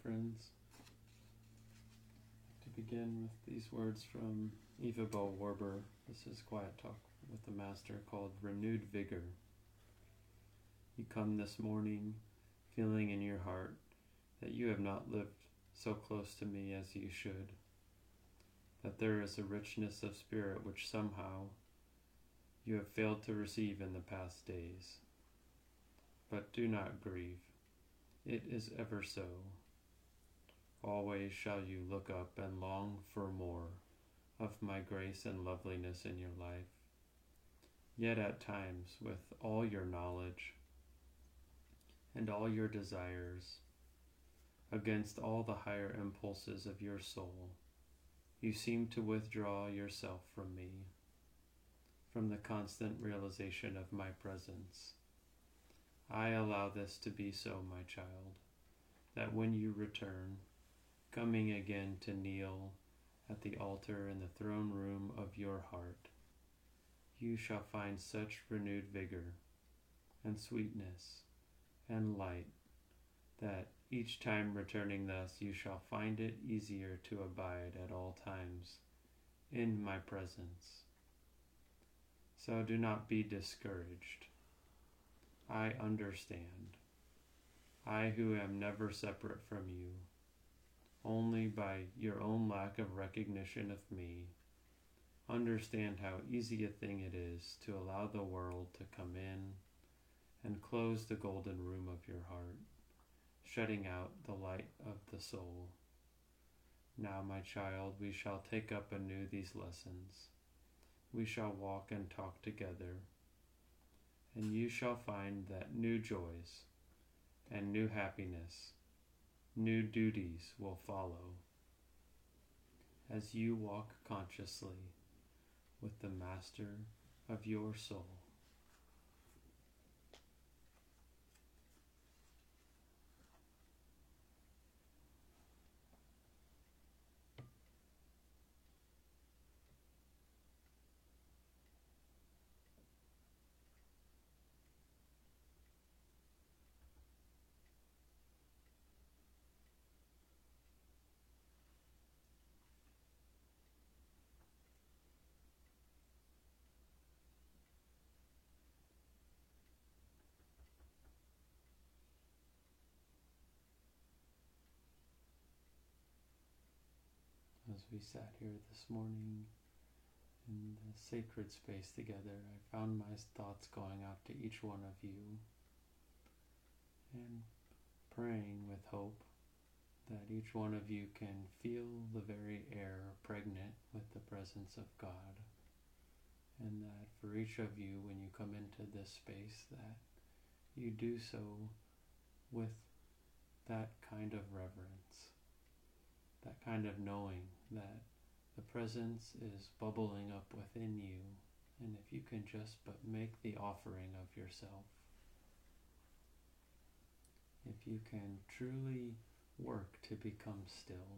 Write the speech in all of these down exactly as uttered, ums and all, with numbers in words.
friends. To begin with these words from Eva Bell Warber, this is Quiet Talk with the Master called Renewed Vigor. You come this morning feeling in your heart that you have not lived so close to me as you should, that there is a richness of spirit which somehow you have failed to receive in the past days. But do not grieve. It is ever so. Always shall you look up and long for more of my grace and loveliness in your life. Yet at times, with all your knowledge and all your desires, against all the higher impulses of your soul, you seem to withdraw yourself from me, from the constant realization of my presence. I allow this to be so, my child, that when you return, coming again to kneel at the altar in the throne room of your heart, you shall find such renewed vigor and sweetness and light that each time returning thus you shall find it easier to abide at all times in my presence. So do not be discouraged. I understand. I who am never separate from you, only by your own lack of recognition of me, understand how easy a thing it is to allow the world to come in and close the golden room of your heart, shutting out the light of the soul. Now, my child, we shall take up anew these lessons. We shall walk and talk together, and you shall find that new joys and new happiness, new duties will follow as you walk consciously with the Master of your soul. As we sat here this morning in the sacred space together, I found my thoughts going out to each one of you and praying with hope that each one of you can feel the very air pregnant with the presence of God, and that for each of you, when you come into this space, that you do so with that kind of reverence, that kind of knowing that the presence is bubbling up within you, and if you can just but make the offering of yourself, if you can truly work to become still,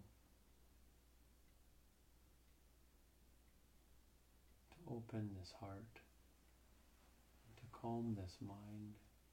to open this heart, to calm this mind,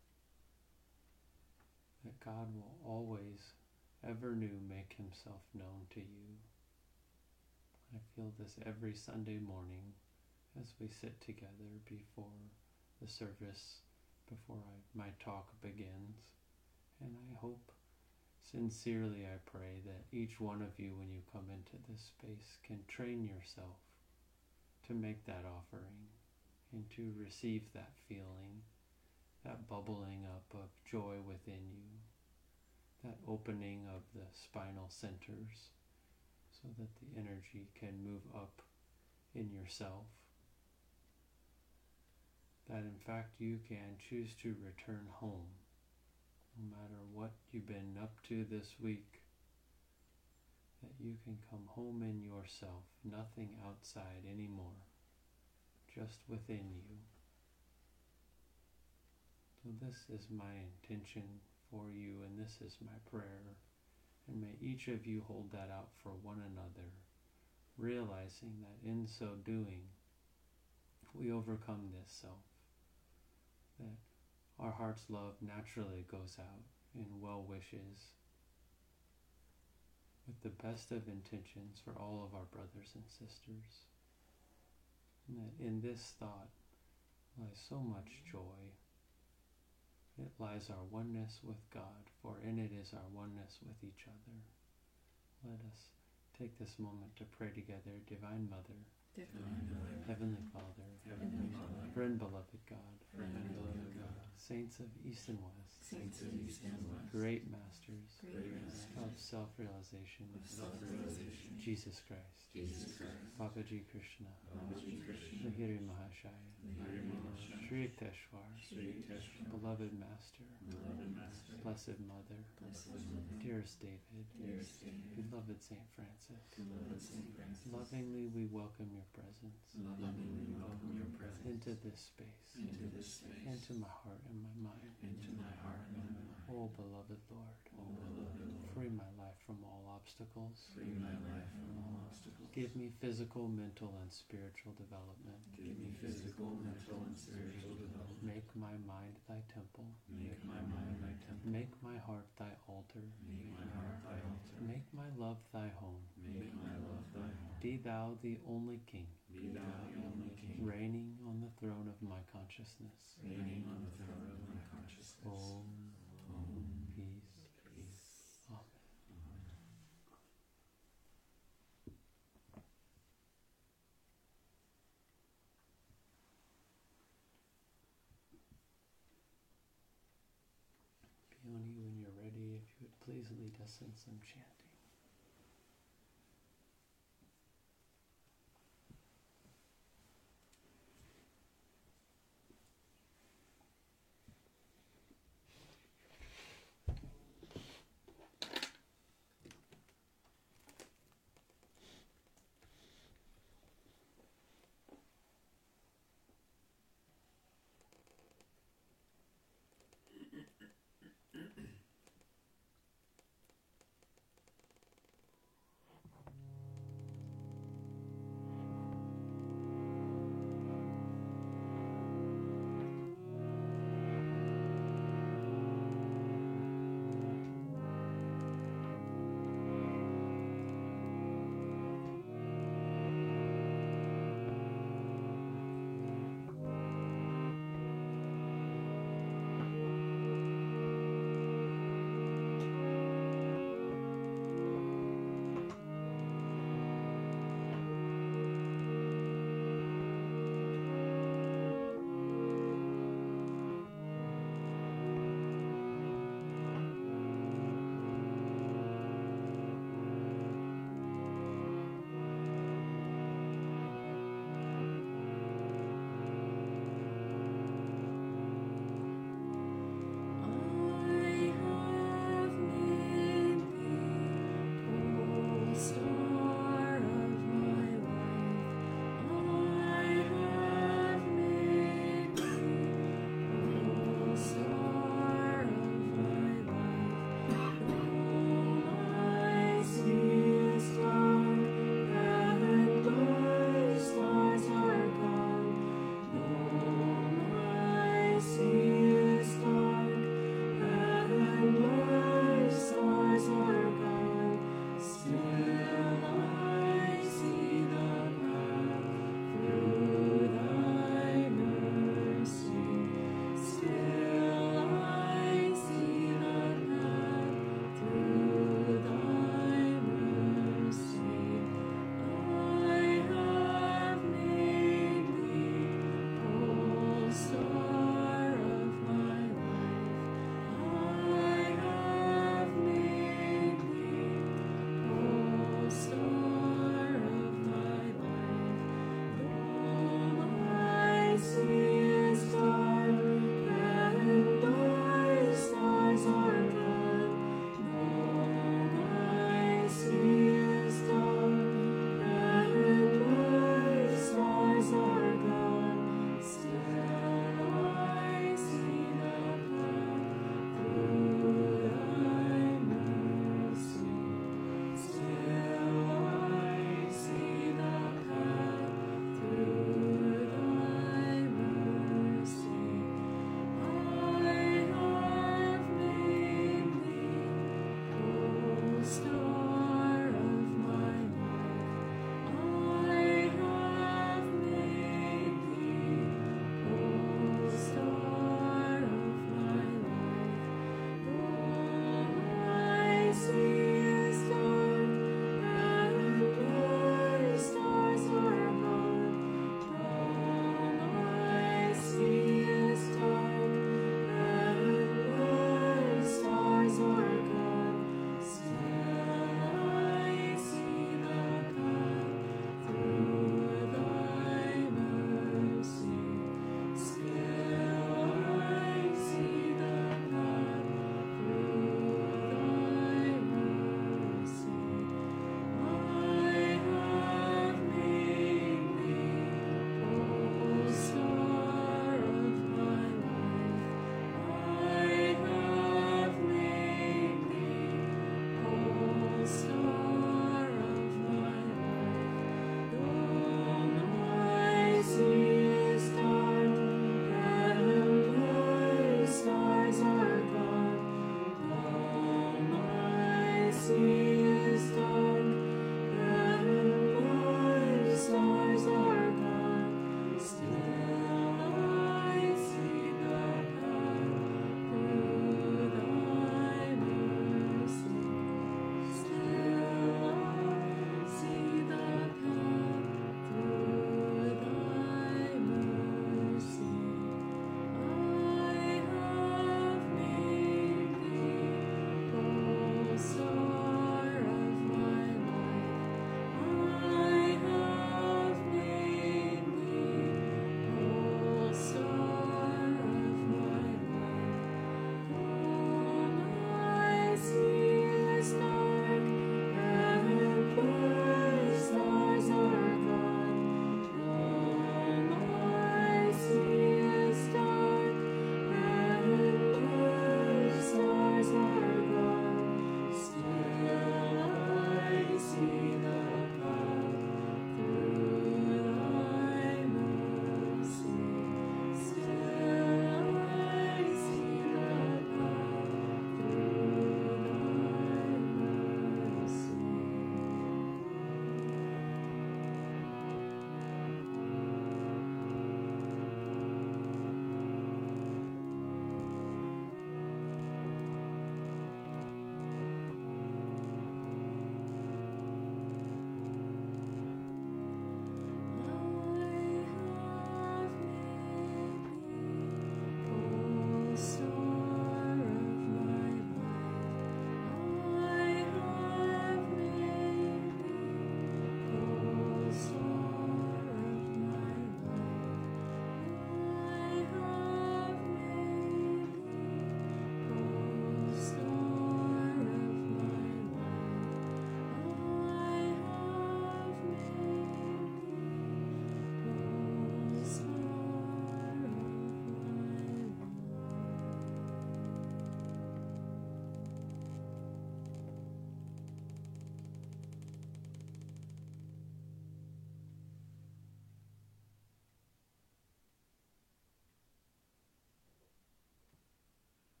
that God will always, ever new, make himself known to you. I feel this every Sunday morning as we sit together before the service, before I, my talk begins. And I hope, sincerely I pray, that each one of you, when you come into this space, can train yourself to make that offering and to receive that feeling, that bubbling up of joy within you, that opening of the spinal centers, so that the energy can move up in yourself, that in fact you can choose to return home, no matter what you've been up to this week, that you can come home in yourself, nothing outside anymore, just within you. So this is my intention for you, and this is my prayer. And may each of you hold that out for one another, realizing that in so doing, we overcome this self, that our heart's love naturally goes out in well wishes with the best of intentions for all of our brothers and sisters. And that in this thought lies so much joy. It lies our oneness with God, for in it is our oneness with each other. Let us take this moment to pray together. Divine Mother, Divine Mother, Heavenly Father, Heavenly Father, friend beloved God, friend beloved God, saints of East and West, saints of East and West, great masters great masters of self-realization, of self-realization, Jesus Christ, Jesus Christ, Babaji Krishna, Babaji Krishna, Lahiri Mahashaya, Lahiri Mahashaya, Sri Yukteswar, Sri Yukteswar, beloved Master, beloved Master, Blessed Mother, Blessed Mother, dearest David, dearest David, beloved Saint Francis, beloved Saint Francis, lovingly we welcome your presence lovingly we welcome your presence into this space, into this space, into my heart and my mind. into my heart and my mind. Oh, beloved Lord, O beloved Lord, free my life from all obstacles. free my life from all obstacles. Give me physical, mental, and spiritual development. Give me physical, mental, and spiritual development. Make my mind thy temple. Make my mind thy temple. Make my heart thy altar. Make my heart thy altar. Make my love thy home. Make my love thy home. Be thou the only King, Be thou the only King, reigning on the throne of my consciousness. reigning on the throne of my consciousness. Om, Om, peace. peace. Amen. Amen. Peony, when you're ready, if you would please lead us in some chanting.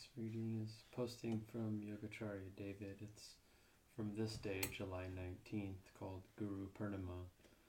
This reading is posting from Yogacharya David. It's from this day, July nineteenth, called Guru Purnima.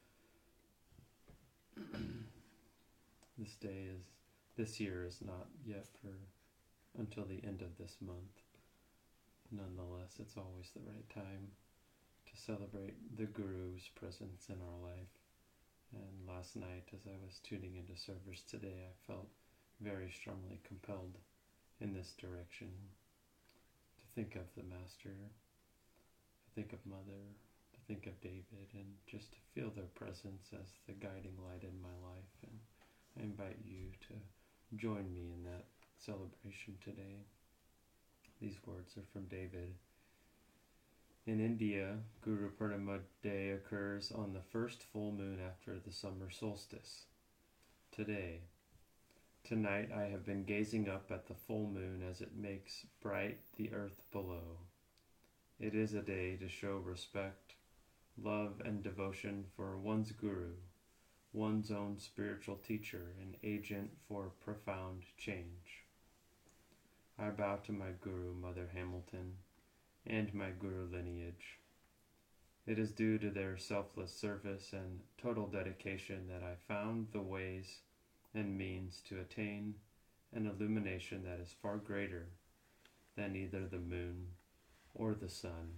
This day is, this year is not yet for until the end of this month. Nonetheless, it's always the right time to celebrate the Guru's presence in our life. And last night, as I was tuning into service today, I felt very strongly compelled in this direction to think of the Master, to think of Mother, to think of David, and just to feel their presence as the guiding light in my life. And I invite you to join me in that celebration today. These words are from David. In India, Guru Purnima Day occurs on the first full moon after the summer solstice. Today, tonight I have been gazing up at the full moon as it makes bright the earth below. It is a day to show respect, love, and devotion for one's Guru, one's own spiritual teacher and agent for profound change. I bow to my Guru, Mother Hamilton, and my Guru lineage. It is due to their selfless service and total dedication that I found the ways and means to attain an illumination that is far greater than either the moon or the sun.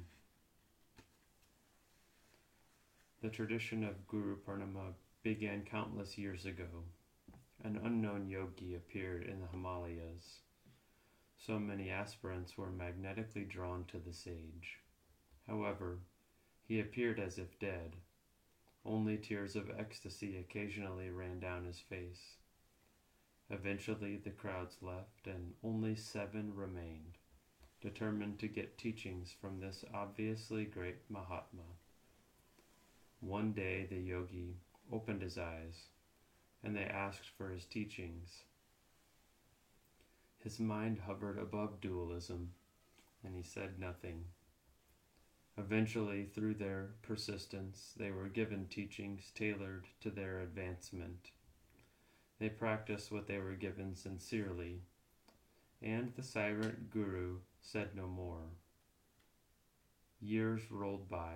The tradition of Guru Purnima began countless years ago. An unknown yogi appeared in the Himalayas. So many aspirants were magnetically drawn to the sage. However, he appeared as if dead. Only tears of ecstasy occasionally ran down his face. Eventually the crowds left and only seven remained, determined to get teachings from this obviously great Mahatma. One day the yogi opened his eyes, and they asked for his teachings. His mind hovered above dualism, and he said nothing. Eventually, through their persistence, they were given teachings tailored to their advancement. They practiced what they were given sincerely, and the silent Guru said no more. Years rolled by,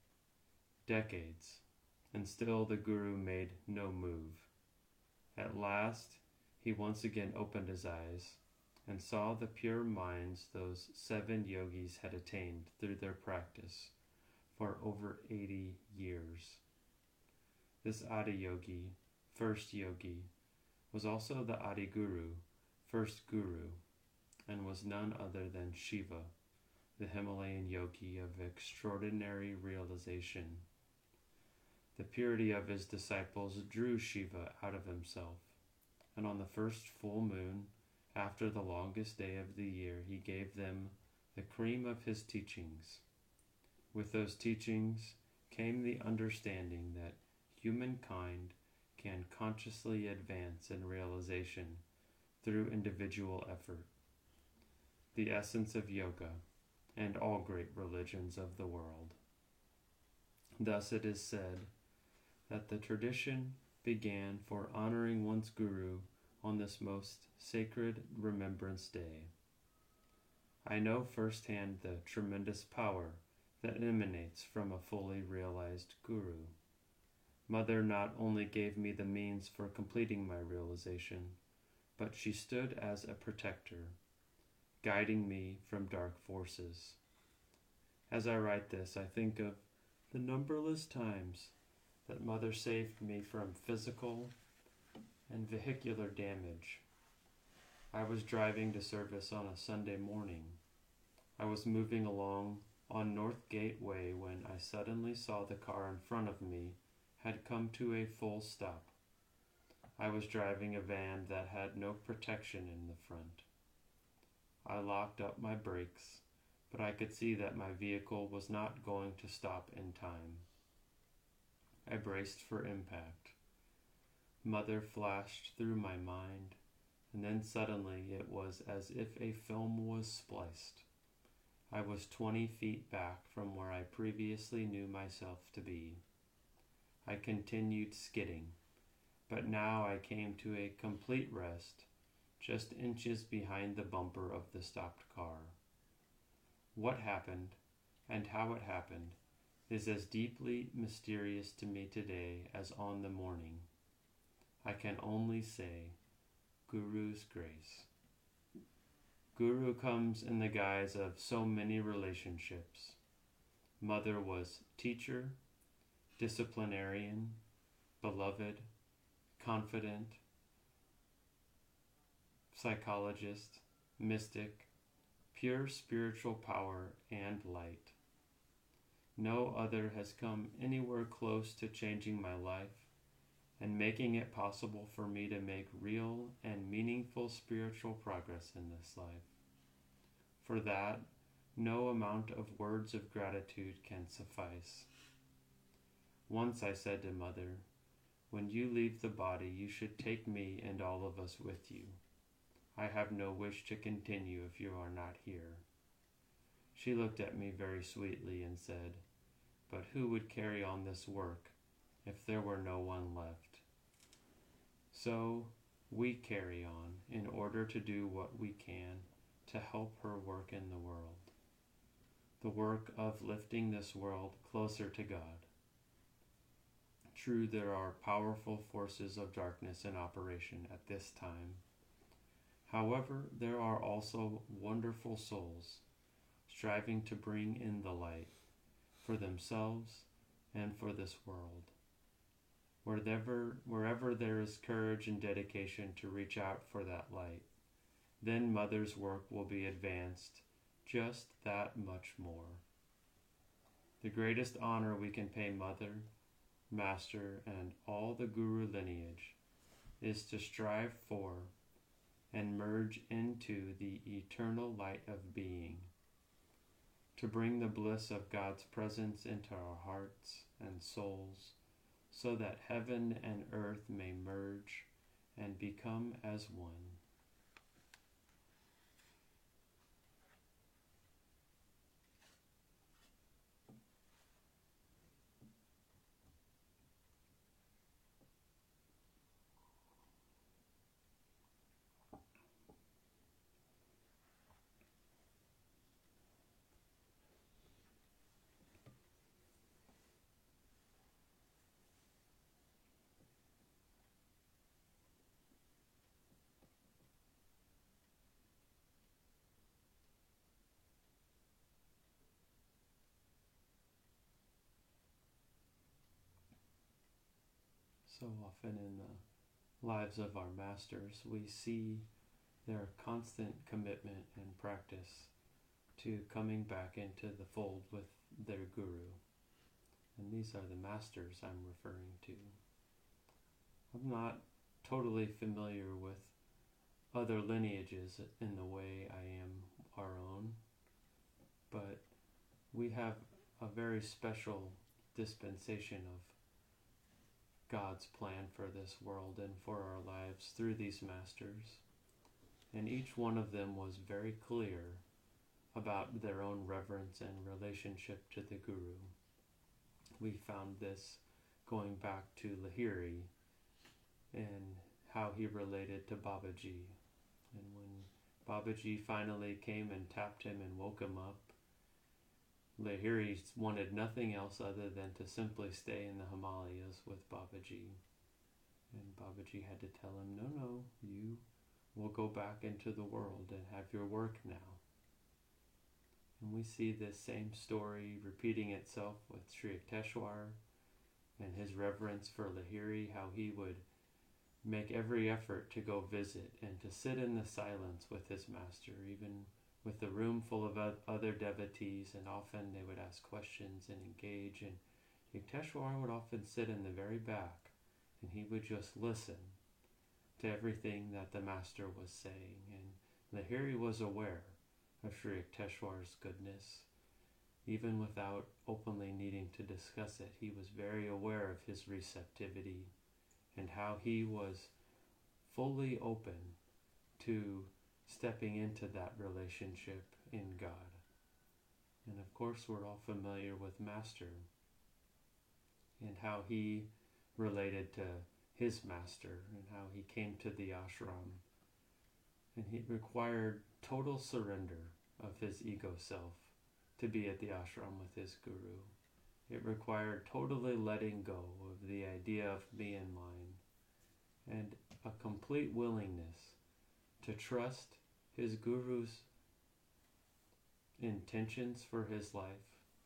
decades, and still the Guru made no move. At last, he once again opened his eyes and saw the pure minds those seven yogis had attained through their practice for over eighty years. This Adi Yogi, first yogi, was also the Adi Guru, first Guru, and was none other than Shiva, the Himalayan yogi of extraordinary realization. The purity of his disciples drew Shiva out of himself, and on the first full moon, after the longest day of the year, he gave them the cream of his teachings. With those teachings came the understanding that humankind can consciously advance in realization through individual effort, the essence of yoga and all great religions of the world. Thus it is said that the tradition began for honoring one's Guru on this most sacred Remembrance Day. I know firsthand the tremendous power that emanates from a fully realized Guru. Mother not only gave me the means for completing my realization, but she stood as a protector, guiding me from dark forces. As I write this, I think of the numberless times that Mother saved me from physical and vehicular damage. I was driving to service on a Sunday morning. I was moving along on North Gateway when I suddenly saw the car in front of me had come to a full stop. I was driving a van that had no protection in the front. I locked up my brakes, but I could see that my vehicle was not going to stop in time. I braced for impact. Mother flashed through my mind, and then suddenly it was as if a film was spliced. I was twenty feet back from where I previously knew myself to be. I continued skidding, but now I came to a complete rest just inches behind the bumper of the stopped car. What happened, and how it happened, is as deeply mysterious to me today as on the morning. I can only say, Guru's grace. Guru comes in the guise of so many relationships. Mother was teacher, disciplinarian, beloved, confident, psychologist, mystic, pure spiritual power and light. No other has come anywhere close to changing my life and making it possible for me to make real and meaningful spiritual progress in this life. For that, no amount of words of gratitude can suffice. Once I said to Mother, when you leave the body, you should take me and all of us with you. I have no wish to continue if you are not here. She looked at me very sweetly and said, but who would carry on this work if there were no one left? So we carry on in order to do what we can to help her work in the world, the work of lifting this world closer to God. True, there are powerful forces of darkness in operation at this time. However, there are also wonderful souls striving to bring in the light for themselves and for this world. Wherever, wherever there is courage and dedication to reach out for that light, then Mother's work will be advanced just that much more. The greatest honor we can pay Mother, Master, and all the Guru lineage is to strive for and merge into the eternal light of being, to bring the bliss of God's presence into our hearts and souls, so that heaven and earth may merge and become as one. So often in the lives of our masters, we see their constant commitment and practice to coming back into the fold with their guru. And these are the masters I'm referring to. I'm not totally familiar with other lineages in the way I am our own, but we have a very special dispensation of God's plan for this world and for our lives through these masters. And each one of them was very clear about their own reverence and relationship to the Guru. We found this going back to Lahiri and how he related to Babaji. And when Babaji finally came and tapped him and woke him up, Lahiri wanted nothing else other than to simply stay in the Himalayas with Babaji. And Babaji had to tell him, no, no, you will go back into the world and have your work now. And we see this same story repeating itself with Sri Yukteswar and his reverence for Lahiri, how he would make every effort to go visit and to sit in the silence with his master, even with a room full of other devotees, and often they would ask questions and engage, and Yukteswar would often sit in the very back and he would just listen to everything that the master was saying. And Lahiri was aware of Sri Yukteswar's goodness. Even without openly needing to discuss it, he was very aware of his receptivity and how he was fully open to stepping into that relationship in God. And of course, we're all familiar with Master and how he related to his master and how he came to the ashram And it required total surrender of his ego self to be at the ashram with his guru. It required totally letting go of the idea of me and mine, and a complete willingness to trust his guru's intentions for his life,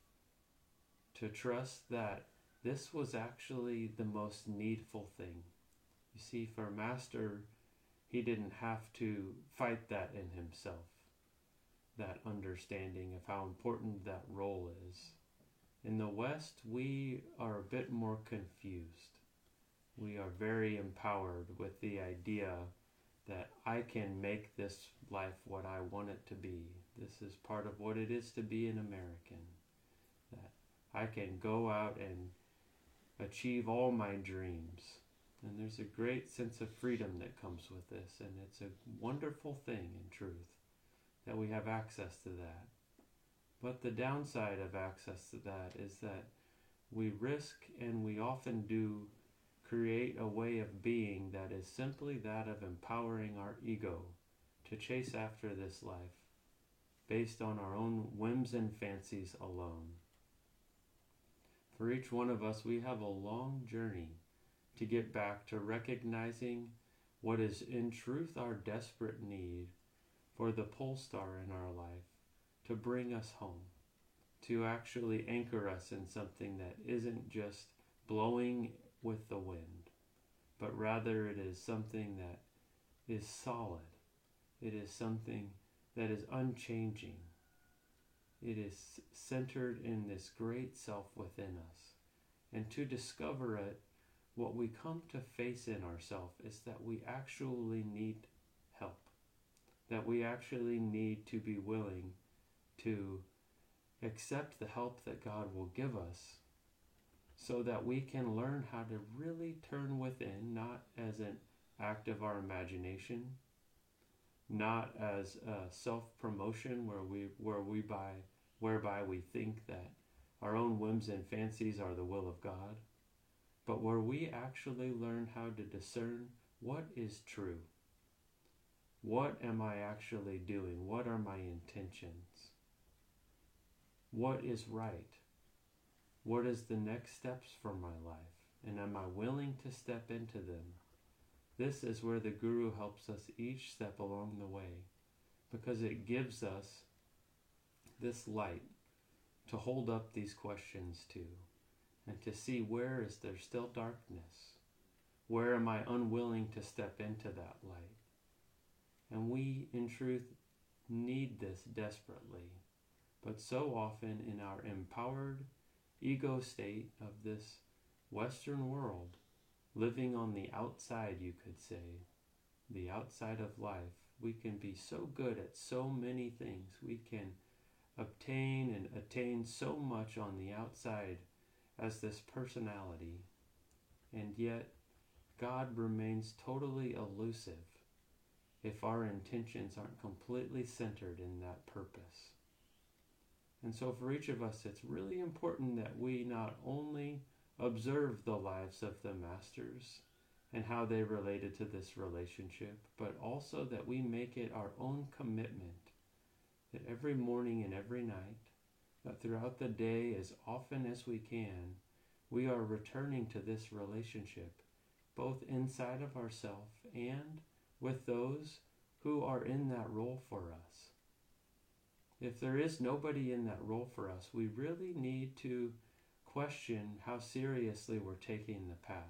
to trust that this was actually the most needful thing. You see, for Master, he didn't have to fight that in himself, that understanding of how important that role is. In the West, we are a bit more confused. We are very empowered with the idea that I can make this life what I want it to be. This is part of what it is to be an American. That I can go out and achieve all my dreams. And there's a great sense of freedom that comes with this. And it's a wonderful thing, in truth, that we have access to that. But the downside of access to that is that we risk, and we often do, create a way of being that is simply that of empowering our ego to chase after this life based on our own whims and fancies alone. For each one of us, we have a long journey to get back to recognizing what is in truth our desperate need for the pole star in our life to bring us home, to actually anchor us in something that isn't just blowing with the wind, but rather it is something that is solid. It is something that is unchanging. It is centered in this great self within us. And to discover it, what we come to face in ourselves is that we actually need help, that we actually need to be willing to accept the help that God will give us, so that we can learn how to really turn within, not as an act of our imagination, not as a self-promotion where we where we by whereby we think that our own whims and fancies are the will of God, but where we actually learn how to discern what is true. What am I actually doing? What are my intentions? What is right? What is the next steps for my life? And am I willing to step into them? This is where the Guru helps us each step along the way, because it gives us this light to hold up these questions to, and to see where is there still darkness? Where am I unwilling to step into that light? And we, in truth, need this desperately. But so often in our empowered ego state of this Western world, living on the outside, you could say, the outside of life, we can be so good at so many things. We can obtain and attain so much on the outside as this personality, and yet God remains totally elusive if our intentions aren't completely centered in that purpose. And so for each of us, it's really important that we not only observe the lives of the masters and how they related to this relationship, but also that we make it our own commitment that every morning and every night, that throughout the day, as often as we can, we are returning to this relationship, both inside of ourselves and with those who are in that role for us. If there is nobody in that role for us, we really need to question how seriously we're taking the path.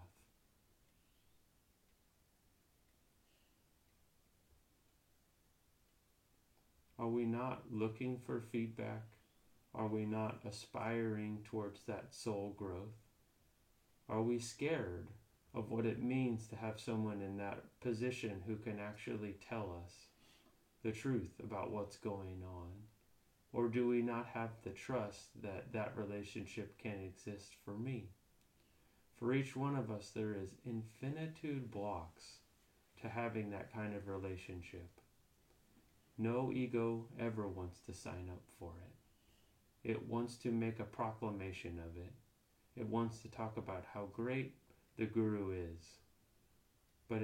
Are we not looking for feedback? Are we not aspiring towards that soul growth? Are we scared of what it means to have someone in that position who can actually tell us the truth about what's going on? Or do we not have the trust that that relationship can exist for me? For each one of us, there is infinitude blocks to having that kind of relationship. No ego ever wants to sign up for it. It wants to make a proclamation of it. It wants to talk about how great the Guru is. But it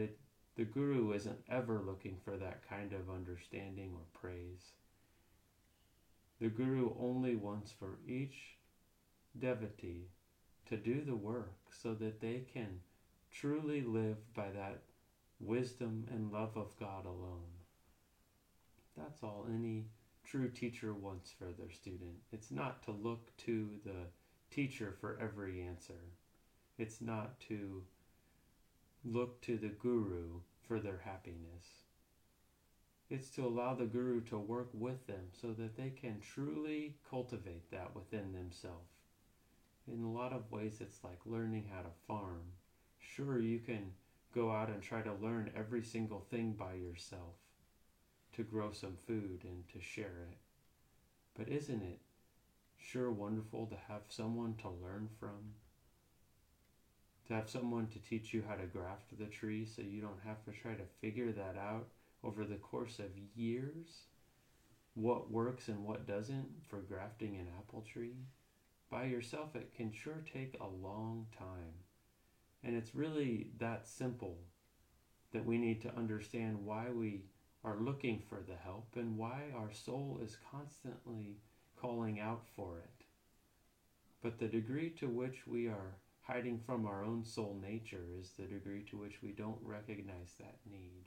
The Guru isn't ever looking for that kind of understanding or praise. The Guru only wants for each devotee to do the work so that they can truly live by that wisdom and love of God alone. That's all any true teacher wants for their student. It's not to look to the teacher for every answer. It's not to look to the Guru for their happiness. It's to allow the Guru to work with them so that they can truly cultivate that within themselves. In a lot of ways, it's like learning how to farm. Sure, you can go out and try to learn every single thing by yourself to grow some food and to share it. But isn't it sure wonderful to have someone to learn from? To have someone to teach you how to graft the tree so you don't have to try to figure that out over the course of years? What works and what doesn't for grafting an apple tree? By yourself, it can sure take a long time. And it's really that simple that we need to understand why we are looking for the help and why our soul is constantly calling out for it. But the degree to which we are hiding from our own soul nature is the degree to which we don't recognize that need.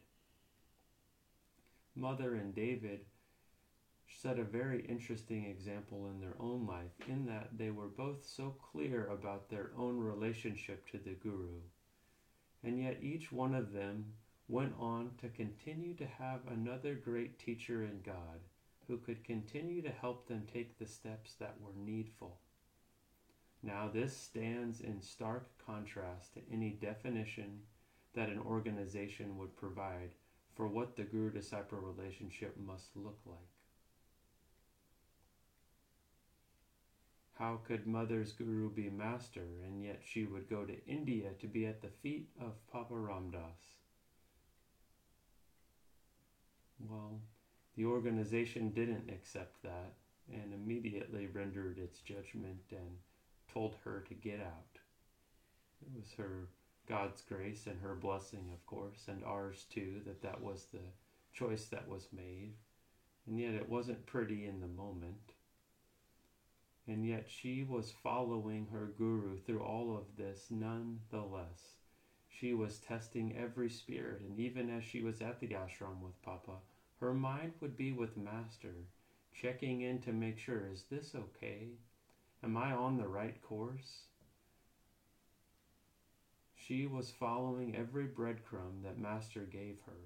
Mother and David set a very interesting example in their own life in that they were both so clear about their own relationship to the Guru, and yet each one of them went on to continue to have another great teacher in God who could continue to help them take the steps that were needful. Now this stands in stark contrast to any definition that an organization would provide for what the Guru-disciple relationship must look like. How could Mother's Guru be master, and yet she would go to India to be at the feet of Papa Ramdas? Well, the organization didn't accept that and immediately rendered its judgment and told her to get out. It was her God's grace and her blessing, of course, and ours too, that that was the choice that was made. And yet it wasn't pretty in the moment. And yet she was following her Guru through all of this nonetheless. She was testing every spirit, and even as she was at the ashram with Papa, her mind would be with Master, checking in to make sure, is this okay? Am I on the right course? She was following every breadcrumb that Master gave her.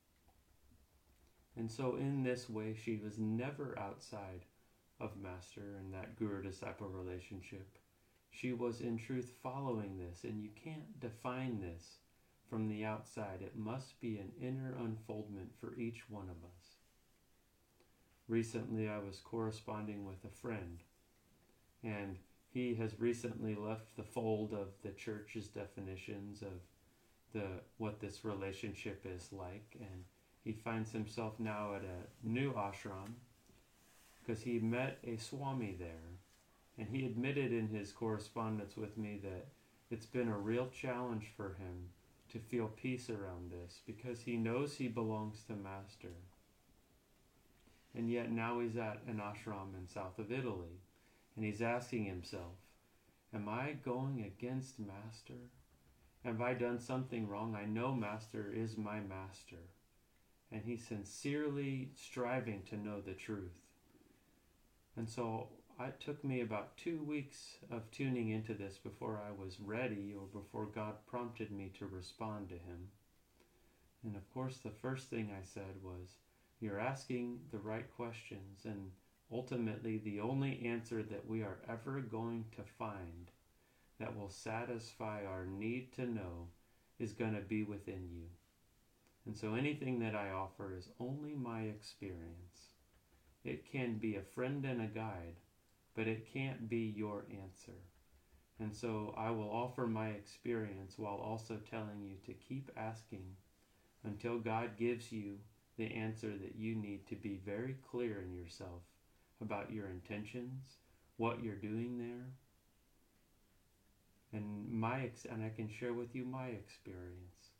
And so in this way, she was never outside of Master and that Guru-disciple relationship. She was in truth following this, and you can't define this from the outside. It must be an inner unfoldment for each one of us. Recently, I was corresponding with a friend, and he has recently left the fold of the church's definitions of the what this relationship is like, and he finds himself now at a new ashram because he met a Swami there, and he admitted in his correspondence with me that it's been a real challenge for him to feel peace around this because he knows he belongs to Master. And yet now he's at an ashram in south of Italy, and he's asking himself, am I going against Master? Have I done something wrong? I know Master is my Master. And he's sincerely striving to know the truth. And so it took me about two weeks of tuning into this before I was ready or before God prompted me to respond to him. And of course, the first thing I said was, you're asking the right questions, and ultimately the only answer that we are ever going to find that will satisfy our need to know is going to be within you. And so anything that I offer is only my experience. It can be a friend and a guide, but it can't be your answer. And so I will offer my experience while also telling you to keep asking until God gives you the answer that you need to be very clear in yourself about your intentions, what you're doing there. And my ex- and I can share with you my experience.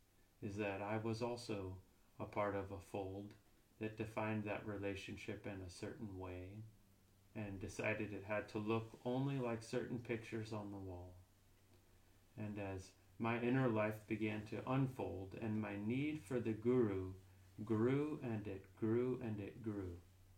is that I was also a part of a fold that defined that relationship in a certain way and decided it had to look only like certain pictures on the wall. And as my inner life began to unfold and my need for the Guru grew and it grew and it grew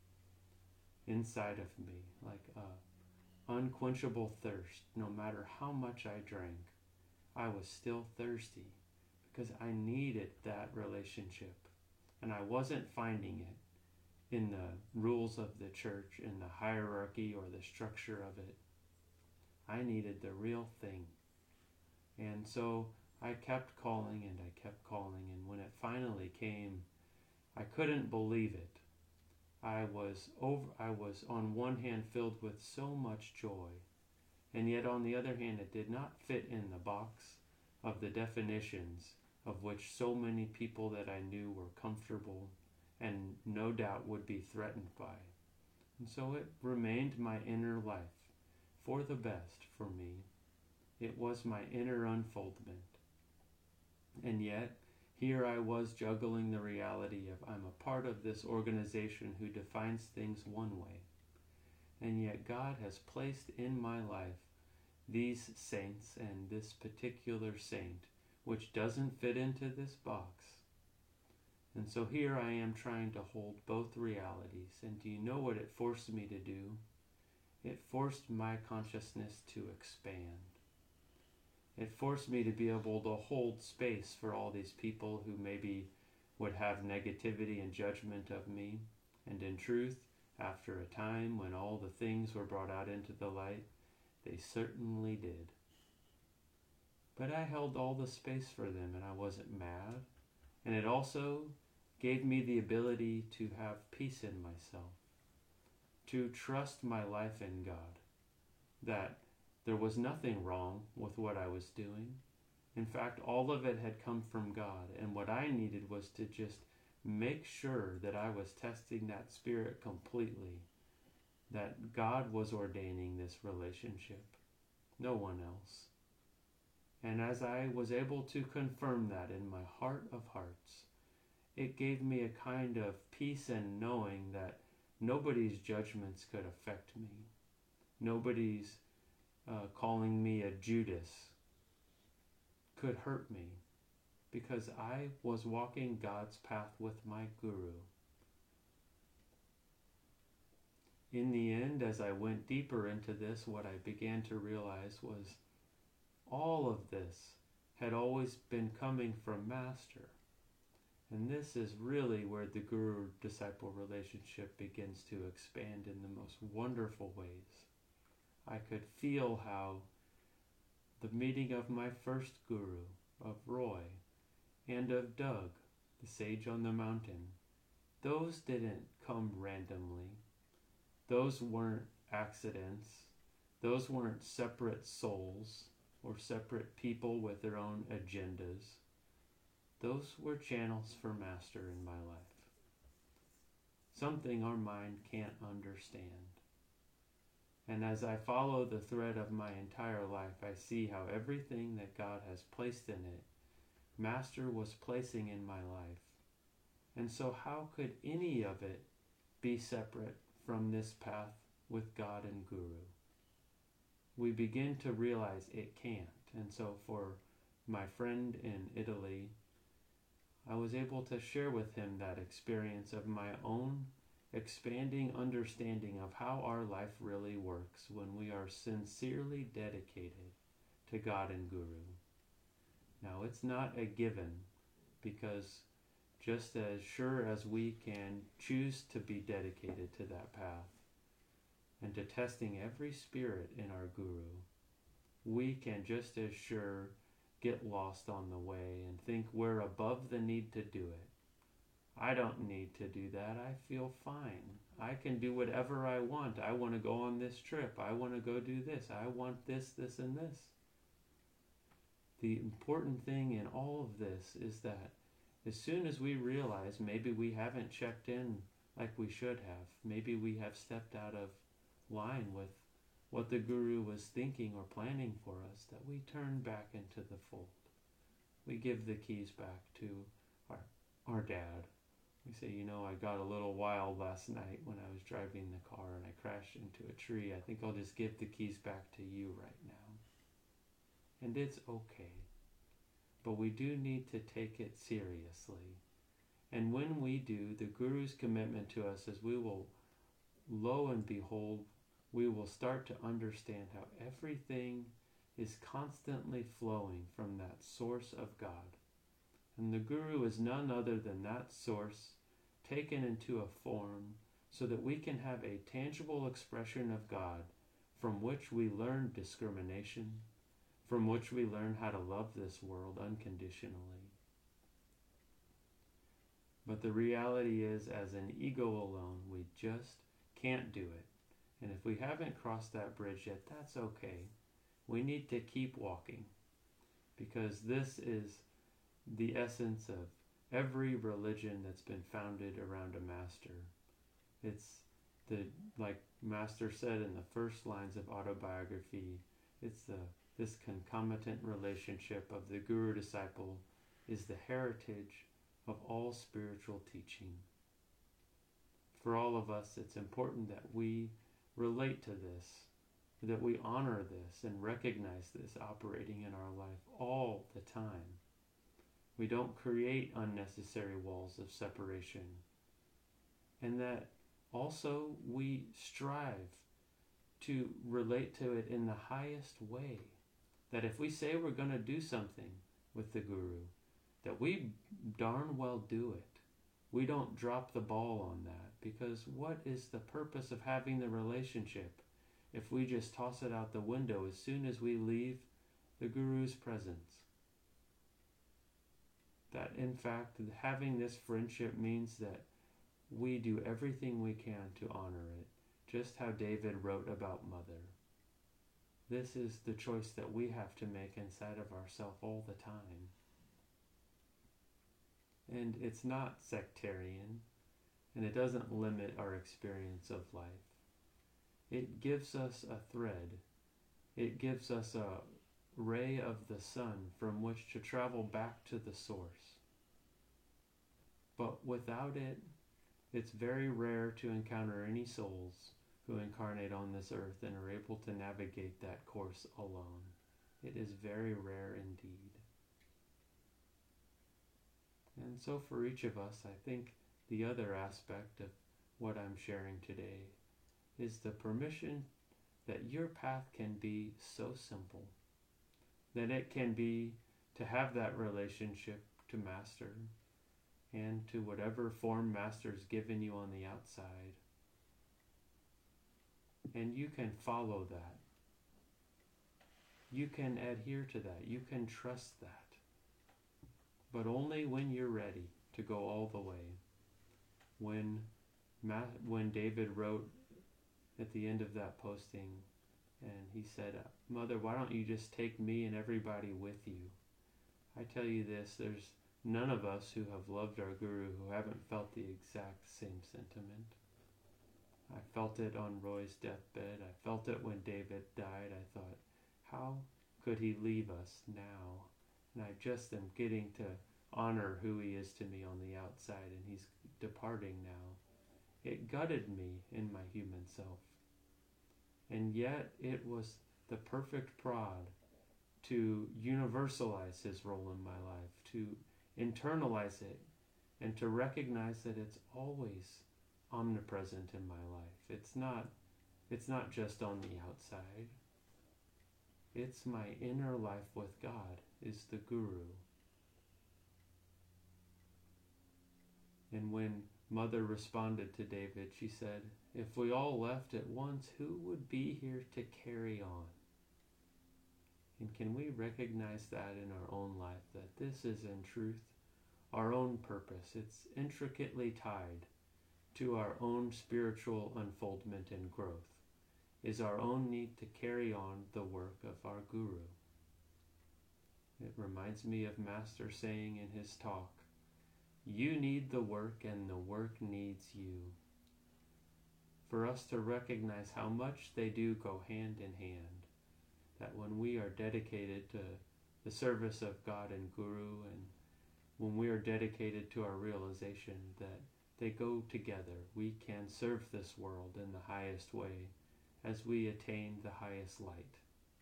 inside of me like a unquenchable thirst. No matter how much I drank, I was still thirsty because I needed that relationship, and I wasn't finding it in the rules of the church, in the hierarchy or the structure of it. I needed the real thing. And so I kept calling and I kept calling, and when it finally came, I couldn't believe it. I was over I was on one hand filled with so much joy, and yet on the other hand it did not fit in the box of the definitions of which so many people that I knew were comfortable and no doubt would be threatened by. And so it remained my inner life for the best for me. It was my inner unfoldment. And yet, here I was juggling the reality of I'm a part of this organization who defines things one way. And yet God has placed in my life these saints and this particular saint, which doesn't fit into this box. And so here I am trying to hold both realities. And do you know what it forced me to do? It forced my consciousness to expand. It forced me to be able to hold space for all these people who maybe would have negativity and judgment of me. And in truth, after a time when all the things were brought out into the light, they certainly did. But I held all the space for them and I wasn't mad. And it also gave me the ability to have peace in myself, to trust my life in God, that there was nothing wrong with what I was doing. In fact, all of it had come from God, and what I needed was to just make sure that I was testing that spirit completely, that God was ordaining this relationship, no one else. And as I was able to confirm that in my heart of hearts, it gave me a kind of peace in knowing that nobody's judgments could affect me. Nobody's Uh, calling me a Judas could hurt me, because I was walking God's path with my Guru. In the end, as I went deeper into this, what I began to realize was all of this had always been coming from Master. And this is really where the Guru-disciple relationship begins to expand in the most wonderful ways. I could feel how the meeting of my first Guru, of Roy, and of Doug, the sage on the mountain, those didn't come randomly. Those weren't accidents. Those weren't separate souls or separate people with their own agendas. Those were channels for Master in my life. Something our mind can't understand. And as I follow the thread of my entire life, I see how everything that God has placed in it, Master was placing in my life. And so how could any of it be separate from this path with God and Guru? We begin to realize it can't. And so for my friend in Italy, I was able to share with him that experience of my own expanding understanding of how our life really works when we are sincerely dedicated to God and Guru. Now, it's not a given, because just as sure as we can choose to be dedicated to that path and to testing every spirit in our Guru, we can just as sure get lost on the way and think we're above the need to do it. I don't need to do that. I feel fine. I can do whatever I want. I want to go on this trip. I want to go do this. I want this, this, and this. The important thing in all of this is that as soon as we realize maybe we haven't checked in like we should have, maybe we have stepped out of line with what the Guru was thinking or planning for us, that we turn back into the fold. we give the keys back to our, our dad. We say, you know, I got a little wild last night when I was driving the car and I crashed into a tree. I think I'll just give the keys back to you right now. And it's okay. But we do need to take it seriously. And when we do, the Guru's commitment to us is we will, lo and behold, we will start to understand how everything is constantly flowing from that source of God. And the Guru is none other than that source taken into a form so that we can have a tangible expression of God from which we learn discrimination, from which we learn how to love this world unconditionally. But the reality is, as an ego alone, we just can't do it. And if we haven't crossed that bridge yet, that's okay. We need to keep walking, because this is the essence of every religion that's been founded around a master. It's the, like Master said in the first lines of autobiography, it's the this concomitant relationship of the guru-disciple is the heritage of all spiritual teaching. For all of us, it's important that we relate to this, that we honor this and recognize this operating in our life all the time. We don't create unnecessary walls of separation. And that also we strive to relate to it in the highest way. That if we say we're going to do something with the Guru, that we darn well do it. We don't drop the ball on that, because what is the purpose of having the relationship if we just toss it out the window as soon as we leave the Guru's presence? That in fact, having this friendship means that we do everything we can to honor it, just how David wrote about Mother. This is the choice that we have to make inside of ourselves all the time. And it's not sectarian, and it doesn't limit our experience of life. It gives us a thread. It gives us a ray of the sun from which to travel back to the source. But without it, it's very rare to encounter any souls who incarnate on this earth and are able to navigate that course alone. It is very rare indeed. And so for each of us, I think the other aspect of what I'm sharing today is the permission that your path can be so simple, that it can be to have that relationship to Master and to whatever form Master's given you on the outside. And you can follow that. You can adhere to that. You can trust that. But only when you're ready to go all the way. When, Ma- when David wrote at the end of that posting, and he said, Mother, why don't you just take me and everybody with you? I tell you this, there's none of us who have loved our Guru who haven't felt the exact same sentiment. I felt it on Roy's deathbed. I felt it when David died. I thought, how could he leave us now? And I just am getting to honor who he is to me on the outside, and he's departing now. It gutted me in my human self. And yet it was the perfect prod to universalize his role in my life, to internalize it, and to recognize that it's always omnipresent in my life. It's not, it's not just on the outside. It's my inner life with God, is the Guru. And when Mother responded to David, she said, if we all left at once, who would be here to carry on? And can we recognize that in our own life, that this is in truth our own purpose? It's intricately tied to our own spiritual unfoldment and growth, is our own need to carry on the work of our Guru. It reminds me of Master saying in his talk, you need the work and the work needs you. For us to recognize how much they do go hand in hand, that when we are dedicated to the service of God and Guru, and when we are dedicated to our realization that they go together, we can serve this world in the highest way as we attain the highest light.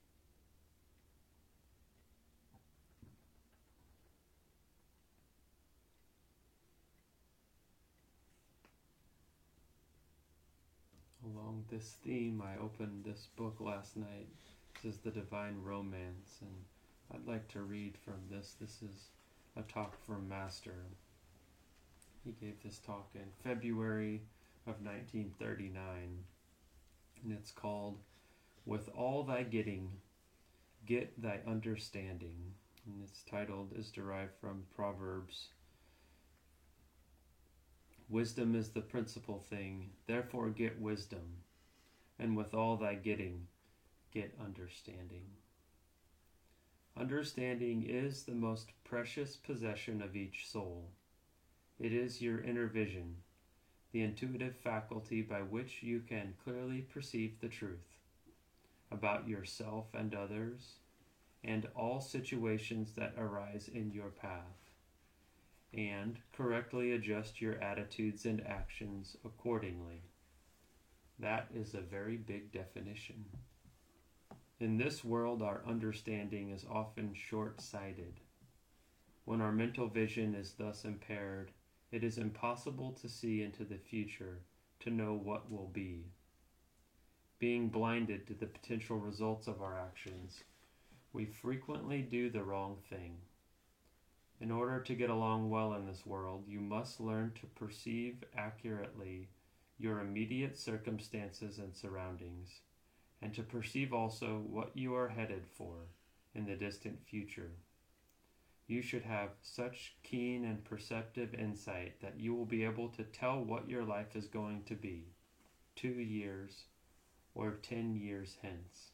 Along this theme, I opened this book last night. This is The Divine Romance, and I'd like to read from this. This is a talk from Master. He gave this talk in February of nineteen thirty-nine, and it's called, With All Thy Getting, Get Thy Understanding. And its title is derived from Proverbs. Wisdom is the principal thing, therefore get wisdom, and with all thy getting, get understanding. Understanding is the most precious possession of each soul. It is your inner vision, the intuitive faculty by which you can clearly perceive the truth about yourself and others, and all situations that arise in your path, and correctly adjust your attitudes and actions accordingly. That is a very big definition. In this world, our understanding is often short-sighted. When our mental vision is thus impaired, it is impossible to see into the future, to know what will be. Being blinded to the potential results of our actions, we frequently do the wrong thing. In order to get along well in this world, you must learn to perceive accurately your immediate circumstances and surroundings, and to perceive also what you are headed for in the distant future. You should have such keen and perceptive insight that you will be able to tell what your life is going to be two years or ten years hence.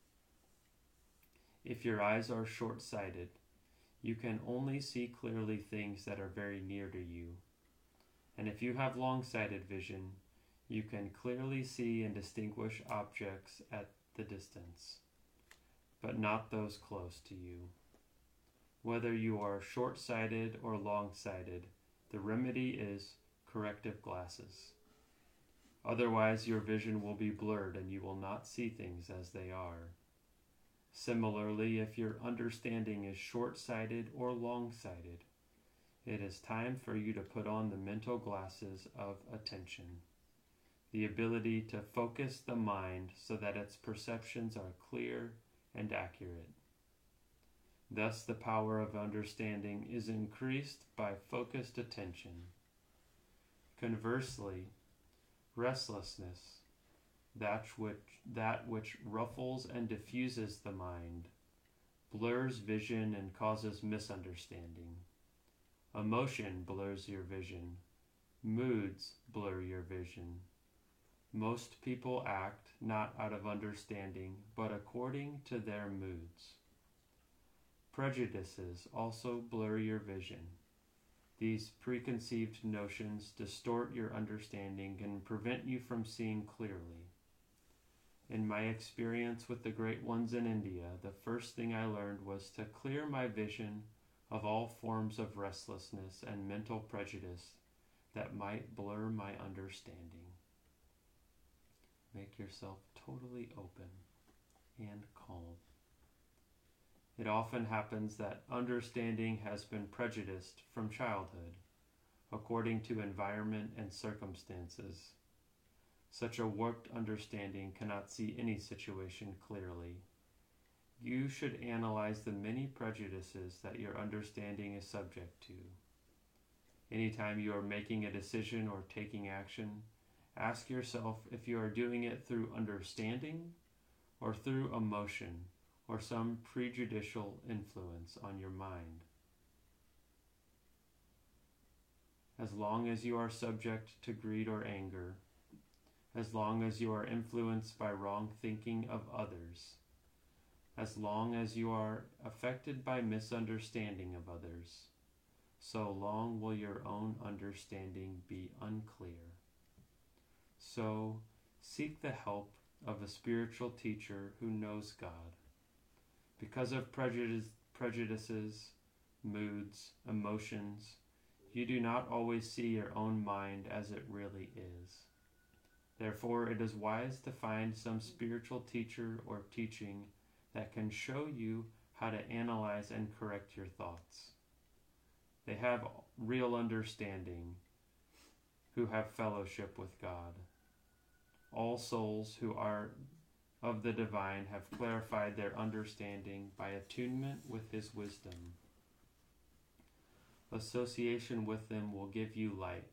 If your eyes are short-sighted, you can only see clearly things that are very near to you. And if you have long-sighted vision, you can clearly see and distinguish objects at the distance, but not those close to you. Whether you are short-sighted or long-sighted, the remedy is corrective glasses. Otherwise, your vision will be blurred and you will not see things as they are. Similarly, if your understanding is short-sighted or long-sighted, it is time for you to put on the mental glasses of attention, the ability to focus the mind so that its perceptions are clear and accurate. Thus, the power of understanding is increased by focused attention. Conversely, restlessness, that which, that which ruffles and diffuses the mind, blurs vision and causes misunderstanding. Emotion blurs your vision. Moods blur your vision. Most people act not out of understanding, but according to their moods. Prejudices also blur your vision. These preconceived notions distort your understanding and prevent you from seeing clearly. In my experience with the great ones in India, the first thing I learned was to clear my vision of all forms of restlessness and mental prejudice that might blur my understanding. Make yourself totally open and calm. It often happens that understanding has been prejudiced from childhood, according to environment and circumstances. Such a warped understanding cannot see any situation clearly. You should analyze the many prejudices that your understanding is subject to. Anytime you are making a decision or taking action, ask yourself if you are doing it through understanding or through emotion or some prejudicial influence on your mind. As long as you are subject to greed or anger, as long as you are influenced by wrong thinking of others, as long as you are affected by misunderstanding of others, so long will your own understanding be unclear. So, seek the help of a spiritual teacher who knows God. Because of prejudice, prejudices, moods, emotions, you do not always see your own mind as it really is. Therefore, it is wise to find some spiritual teacher or teaching that can show you how to analyze and correct your thoughts. They have real understanding, who have fellowship with God. All souls who are of the divine have clarified their understanding by attunement with his wisdom. Association with them will give you light.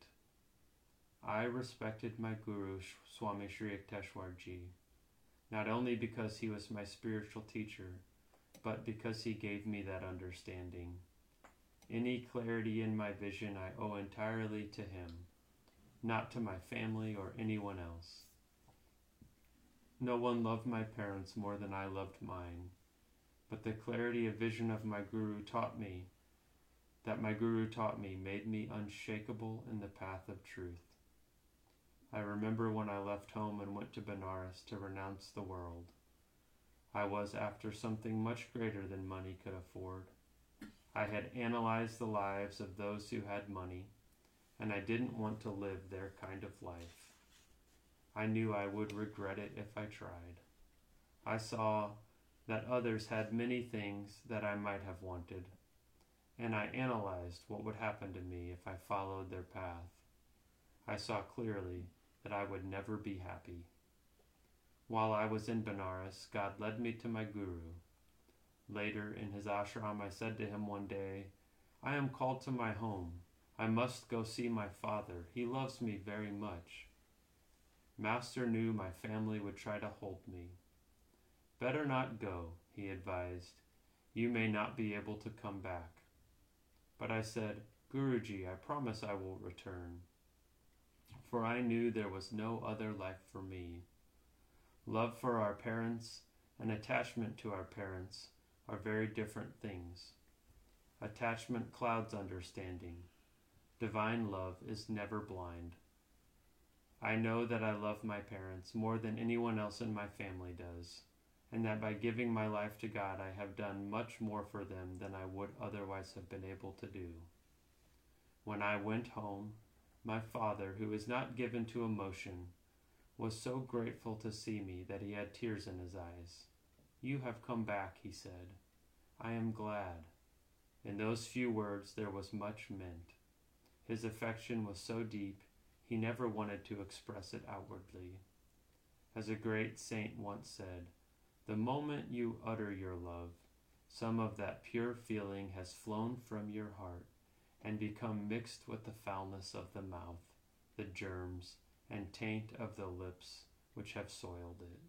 I respected my Guru, Swami Sri Yukteswar Ji, not only because he was my spiritual teacher, but because he gave me that understanding. Any clarity in my vision I owe entirely to him, not to my family or anyone else. No one loved my parents more than I loved mine, but the clarity of vision of my Guru taught me, that my Guru taught me, made me unshakable in the path of truth. I remember when I left home and went to Benares to renounce the world. I was after something much greater than money could afford. I had analyzed the lives of those who had money, and I didn't want to live their kind of life. I knew I would regret it if I tried. I saw that others had many things that I might have wanted, and I analyzed what would happen to me if I followed their path. I saw clearly that I would never be happy. While I was in Benares, God led me to my Guru. Later, in his ashram, I said to him one day, I am called to my home. I must go see my father. He loves me very much. Master knew my family would try to hold me. Better not go, he advised. You may not be able to come back. But I said, Guruji, I promise I will return. For I knew there was no other life for me. Love for our parents and attachment to our parents are very different things. Attachment clouds understanding. Divine love is never blind. I know that I love my parents more than anyone else in my family does, and that by giving my life to God I have done much more for them than I would otherwise have been able to do. When I went home, my father, who is not given to emotion, was so grateful to see me that he had tears in his eyes. You have come back, he said. I am glad. In those few words there was much meant. His affection was so deep, he never wanted to express it outwardly. As a great saint once said, the moment you utter your love, some of that pure feeling has flown from your heart and become mixed with the foulness of the mouth, the germs and taint of the lips which have soiled it.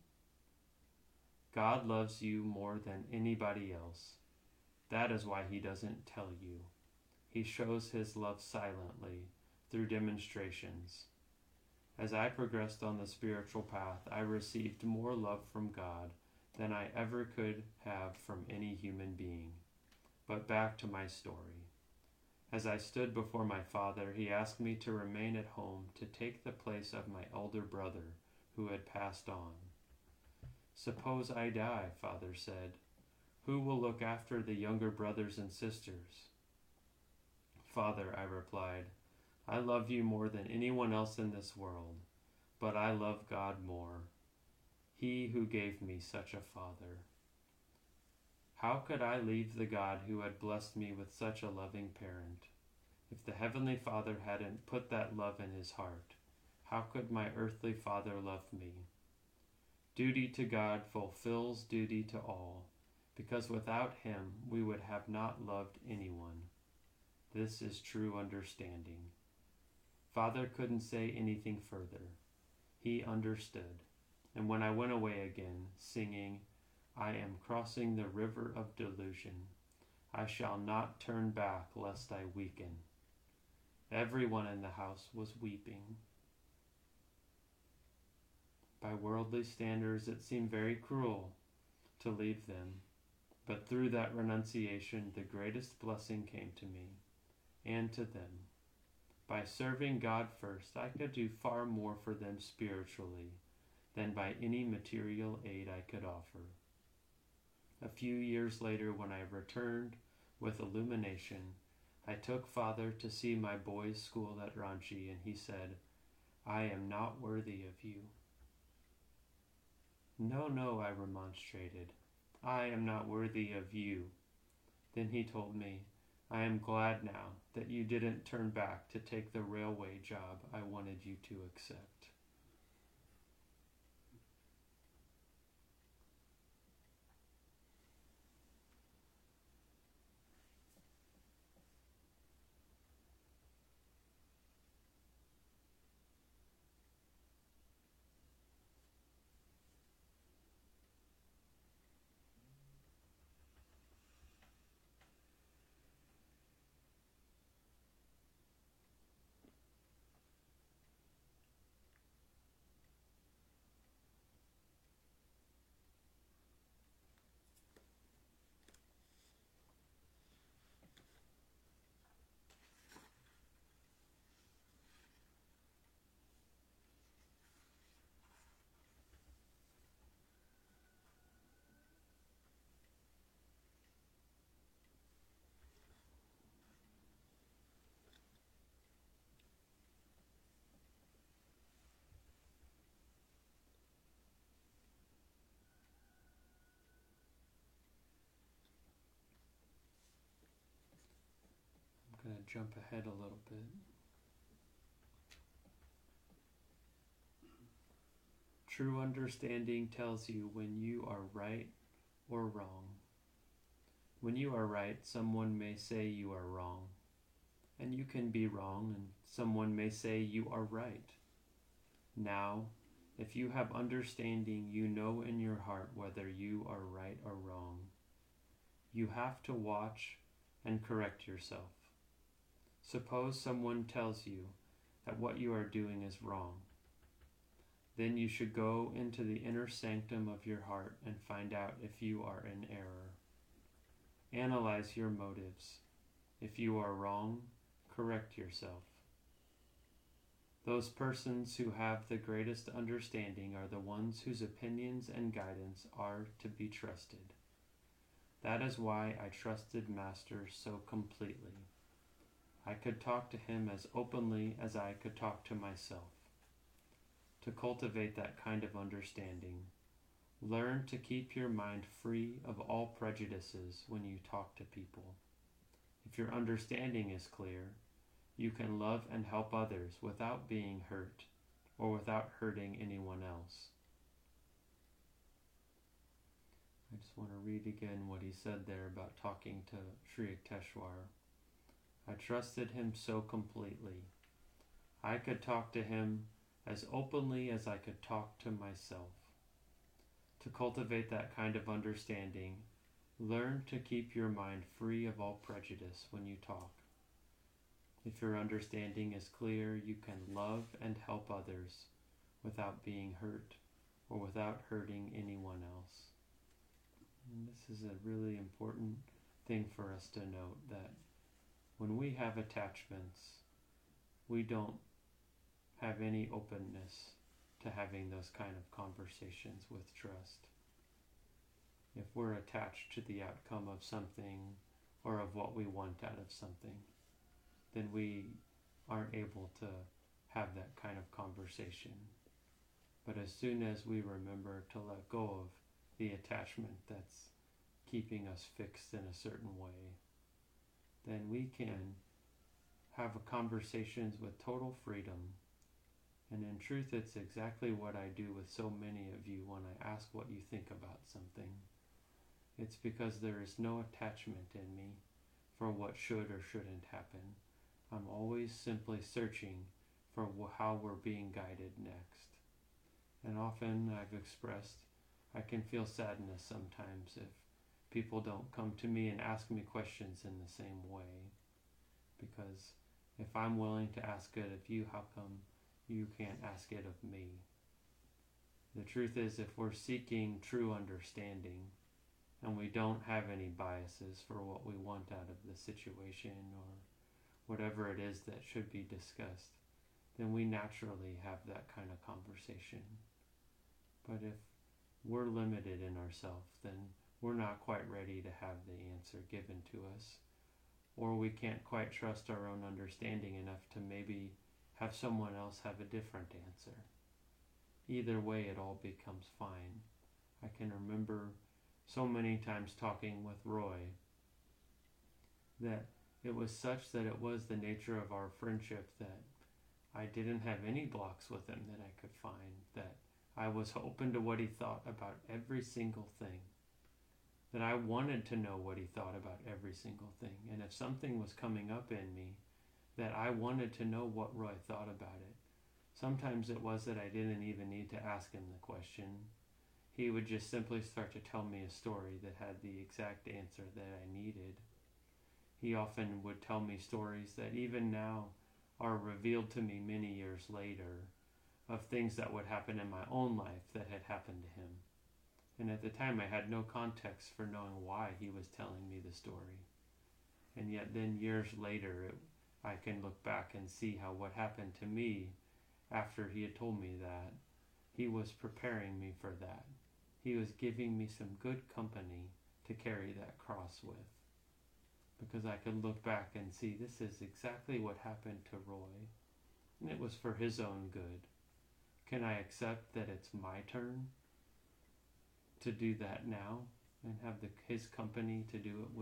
God loves you more than anybody else. That is why he doesn't tell you. He shows his love silently through demonstrations. As I progressed on the spiritual path, I received more love from God than I ever could have from any human being. But back to my story. As I stood before my father, he asked me to remain at home to take the place of my elder brother who had passed on. Suppose I die, father said. Who will look after the younger brothers and sisters? Father, I replied, I love you more than anyone else in this world, but I love God more, he who gave me such a father. How could I leave the God who had blessed me with such a loving parent? If the Heavenly Father hadn't put that love in his heart, how could my earthly father love me? Duty to God fulfills duty to all, because without him we would have not loved anyone. This is true understanding. Father couldn't say anything further. He understood. And when I went away again, singing, I am crossing the river of delusion. I shall not turn back lest I weaken. Everyone in the house was weeping. By worldly standards, it seemed very cruel to leave them. But through that renunciation, the greatest blessing came to me and to them. By serving God first, I could do far more for them spiritually than by any material aid I could offer. A few years later, when I returned with illumination, I took Father to see my boys' school at Ranchi, and he said, "I am not worthy of you." "No, no," I remonstrated. "I am not worthy of you." Then he told me, "I am glad now that you didn't turn back to take the railway job I wanted you to accept." I'm going to jump ahead a little bit. True understanding tells you when you are right or wrong. When you are right, someone may say you are wrong. And you can be wrong, and someone may say you are right. Now, if you have understanding, you know in your heart whether you are right or wrong. You have to watch and correct yourself. Suppose someone tells you that what you are doing is wrong. Then you should go into the inner sanctum of your heart and find out if you are in error. Analyze your motives. If you are wrong, correct yourself. Those persons who have the greatest understanding are the ones whose opinions and guidance are to be trusted. That is why I trusted Master so completely. I could talk to him as openly as I could talk to myself. To cultivate that kind of understanding, learn to keep your mind free of all prejudices when you talk to people. If your understanding is clear, you can love and help others without being hurt or without hurting anyone else. I just want to read again what he said there about talking to Sri Yukteswar. I trusted him so completely. I could talk to him as openly as I could talk to myself. To cultivate that kind of understanding, learn to keep your mind free of all prejudice when you talk. If your understanding is clear, you can love and help others without being hurt or without hurting anyone else. And this is a really important thing for us to note, that when we have attachments, we don't have any openness to having those kind of conversations with trust. If we're attached to the outcome of something or of what we want out of something, then we aren't able to have that kind of conversation. But as soon as we remember to let go of the attachment that's keeping us fixed in a certain way, then we can have a conversations with total freedom. And in truth, it's exactly what I do with so many of you when I ask what you think about something. It's because there is no attachment in me for what should or shouldn't happen. I'm always simply searching for how we're being guided next. And often I've expressed, I can feel sadness sometimes if people don't come to me and ask me questions in the same way. Because if I'm willing to ask it of you, how come you can't ask it of me? The truth is, if we're seeking true understanding and we don't have any biases for what we want out of the situation or whatever it is that should be discussed, then we naturally have that kind of conversation. But if we're limited in ourselves, then we're not quite ready to have the answer given to us, or we can't quite trust our own understanding enough to maybe have someone else have a different answer. Either way, it all becomes fine. I can remember so many times talking with Roy that it was such that it was the nature of our friendship that I didn't have any blocks with him that I could find, that I was open to what he thought about every single thing, that I wanted to know what he thought about every single thing. And if something was coming up in me, that I wanted to know what Roy thought about it. Sometimes it was that I didn't even need to ask him the question. He would just simply start to tell me a story that had the exact answer that I needed. He often would tell me stories that even now are revealed to me many years later of things that would happen in my own life that had happened to him. And at the time I had no context for knowing why he was telling me the story. And yet then years later it, I can look back and see how what happened to me after he had told me that, he was preparing me for that. He was giving me some good company to carry that cross with. Because I could look back and see this is exactly what happened to Roy. And it was for his own good. Can I accept that it's my turn to do that now and have the, his company to do it with?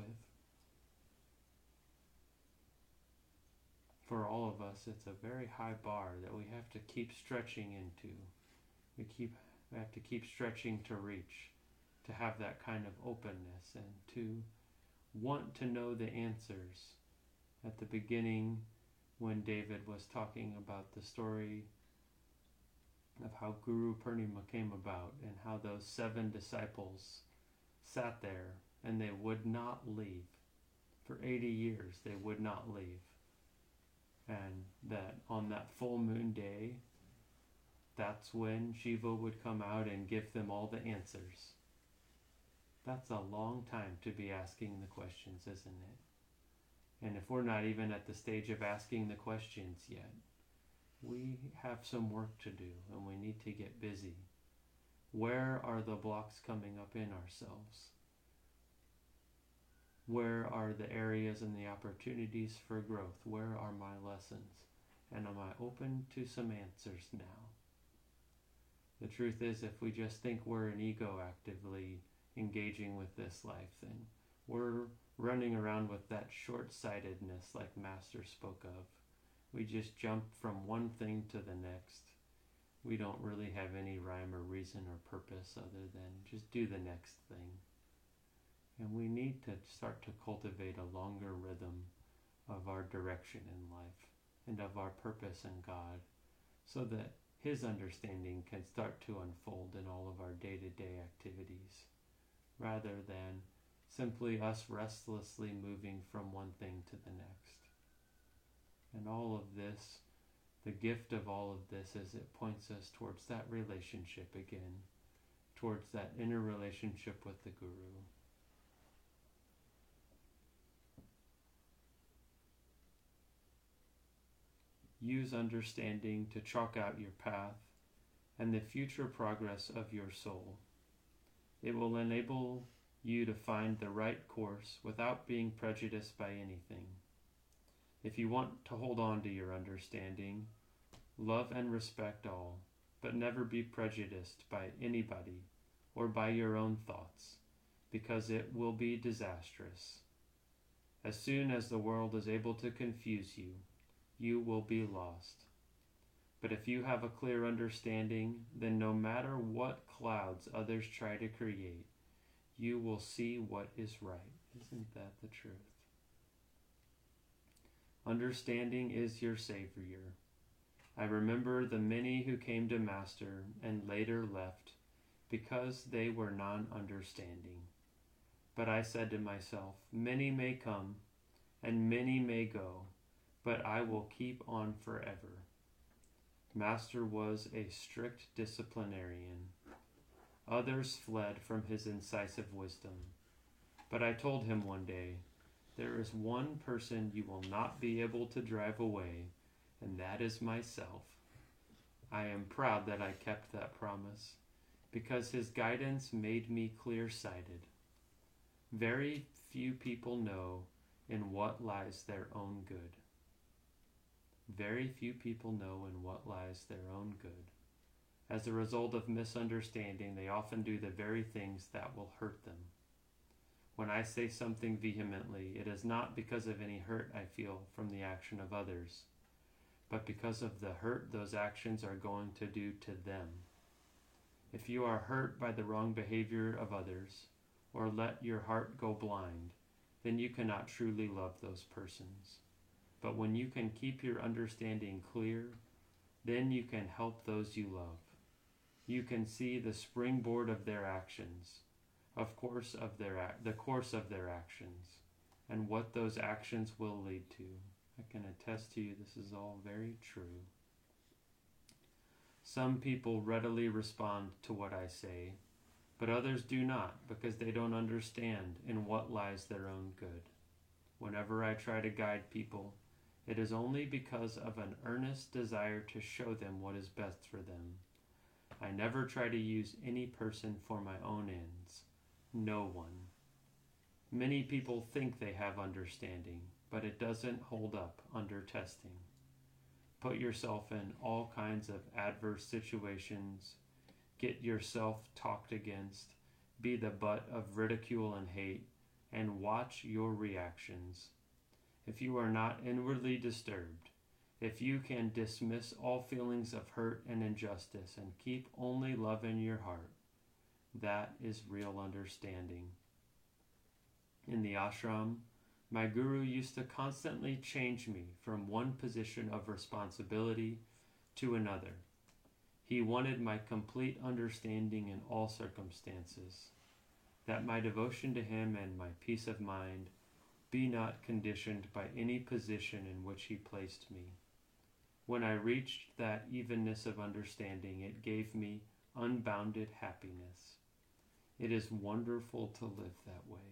For all of us, it's a very high bar that we have to keep stretching into. We keep we have to keep stretching to reach, to have that kind of openness and to want to know the answers. At the beginning, when David was talking about the story of how Guru Purnima came about and how those seven disciples sat there and they would not leave. For eighty years they would not leave. And that on that full moon day, that's when Shiva would come out and give them all the answers. That's a long time to be asking the questions, isn't it? And if we're not even at the stage of asking the questions yet, we have some work to do and we need to get busy. Where are the blocks coming up in ourselves? Where are the areas and the opportunities for growth? Where are my lessons? And am I open to some answers now? The truth is, if we just think we're an ego actively engaging with this life, then we're running around with that short-sightedness like Master spoke of. We just jump from one thing to the next. We don't really have any rhyme or reason or purpose other than just do the next thing. And we need to start to cultivate a longer rhythm of our direction in life and of our purpose in God, so that His understanding can start to unfold in all of our day-to-day activities, rather than simply us restlessly moving from one thing to the next. And all of this, the gift of all of this is it points us towards that relationship again, towards that inner relationship with the Guru. Use understanding to chalk out your path and the future progress of your soul. It will enable you to find the right course without being prejudiced by anything. If you want to hold on to your understanding, love and respect all, but never be prejudiced by anybody or by your own thoughts, because it will be disastrous. As soon as the world is able to confuse you, you will be lost. But if you have a clear understanding, then no matter what clouds others try to create, you will see what is right. Isn't that the truth? Understanding is your savior. I remember the many who came to Master and later left because they were non-understanding. But I said to myself, many may come and many may go, but I will keep on forever. Master was a strict disciplinarian. Others fled from his incisive wisdom. But I told him one day, there is one person you will not be able to drive away, and that is myself. I am proud that I kept that promise, because his guidance made me clear-sighted. Very few people know in what lies their own good. Very few people know in what lies their own good. As a result of misunderstanding, they often do the very things that will hurt them. When I say something vehemently, it is not because of any hurt I feel from the action of others, but because of the hurt those actions are going to do to them. If you are hurt by the wrong behavior of others, or let your heart go blind, then you cannot truly love those persons. But when you can keep your understanding clear, then you can help those you love. You can see the springboard of their actions, of course of their ac- the course of their actions, and what those actions will lead to. I can attest to you this is all very true. Some people readily respond to what I say, but others do not, because they don't understand in what lies their own good. Whenever I try to guide people, it is only because of an earnest desire to show them what is best for them. I never try to use any person for my own ends. No one. Many people think they have understanding, but it doesn't hold up under testing. Put yourself in all kinds of adverse situations, get yourself talked against, be the butt of ridicule and hate, and watch your reactions. If you are not inwardly disturbed, if you can dismiss all feelings of hurt and injustice and keep only love in your heart, that is real understanding. In the ashram, my guru used to constantly change me from one position of responsibility to another. He wanted my complete understanding in all circumstances, that my devotion to him and my peace of mind be not conditioned by any position in which he placed me. When I reached that evenness of understanding, it gave me unbounded happiness. It is wonderful to live that way.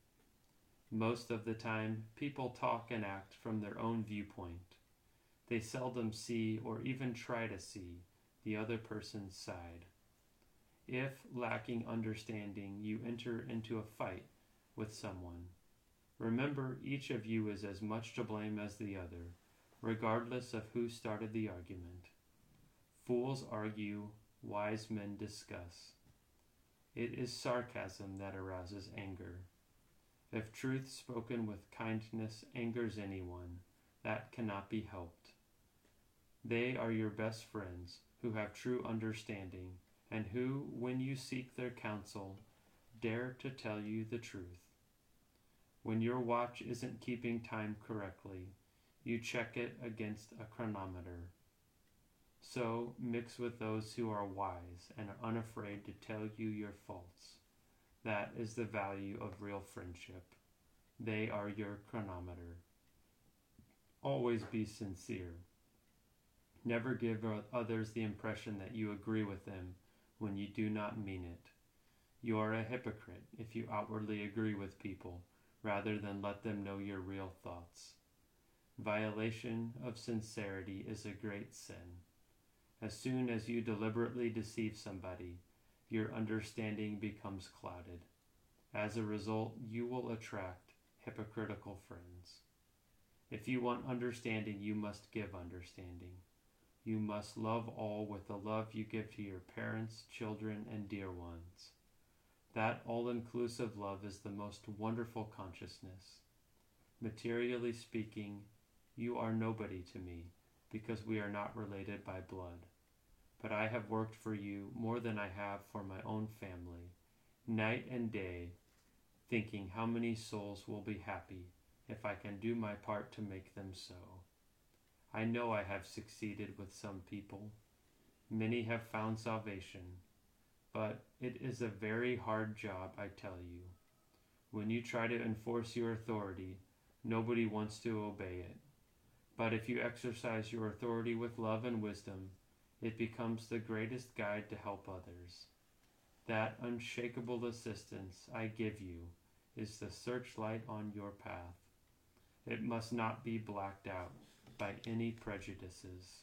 Most of the time, people talk and act from their own viewpoint. They seldom see or even try to see the other person's side. If, lacking understanding, you enter into a fight with someone, remember each of you is as much to blame as the other, regardless of who started the argument. Fools argue, wise men discuss. It is sarcasm that arouses anger. If truth spoken with kindness angers anyone, that cannot be helped. They are your best friends who have true understanding and who, when you seek their counsel, dare to tell you the truth. When your watch isn't keeping time correctly, you check it against a chronometer. So mix with those who are wise and are unafraid to tell you your faults. That is the value of real friendship. They are your chronometer. Always be sincere. Never give others the impression that you agree with them when you do not mean it. You are a hypocrite if you outwardly agree with people rather than let them know your real thoughts. Violation of sincerity is a great sin. As soon as you deliberately deceive somebody, your understanding becomes clouded. As a result, you will attract hypocritical friends. If you want understanding, you must give understanding. You must love all with the love you give to your parents, children, and dear ones. That all-inclusive love is the most wonderful consciousness. Materially speaking, you are nobody to me because we are not related by blood. But I have worked for you more than I have for my own family, night and day, thinking how many souls will be happy if I can do my part to make them so. I know I have succeeded with some people. Many have found salvation, but it is a very hard job, I tell you. When you try to enforce your authority, nobody wants to obey it. But if you exercise your authority with love and wisdom, it becomes the greatest guide to help others. That unshakable assistance I give you is the searchlight on your path. It must not be blacked out by any prejudices.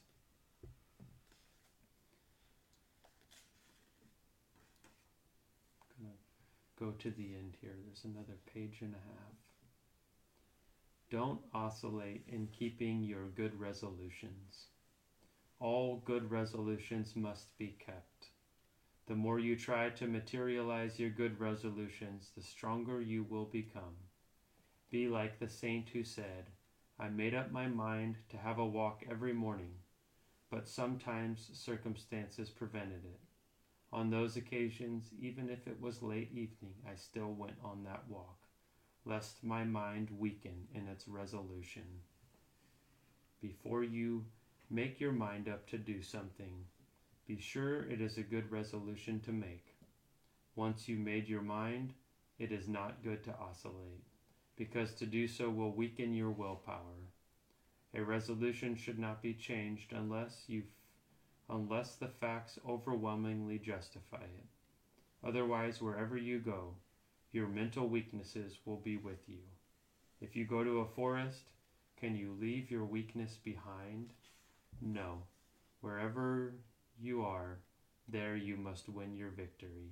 go to the end here. There's another page and a half. Don't oscillate in keeping your good resolutions. All good resolutions must be kept. The more you try to materialize your good resolutions, the stronger you will become. Be like the saint who said, I made up my mind to have a walk every morning, but sometimes circumstances prevented it. On those occasions, even if it was late evening, I still went on that walk, lest my mind weaken in its resolution. Before you make your mind up to do something, be sure it is a good resolution to make. Once you made your mind, it is not good to oscillate, because to do so will weaken your willpower. A resolution should not be changed unless you unless the facts overwhelmingly justify it. Otherwise, wherever you go, your mental weaknesses will be with you. If you go to a forest, can you leave your weakness behind? No. Wherever you are, there you must win your victory.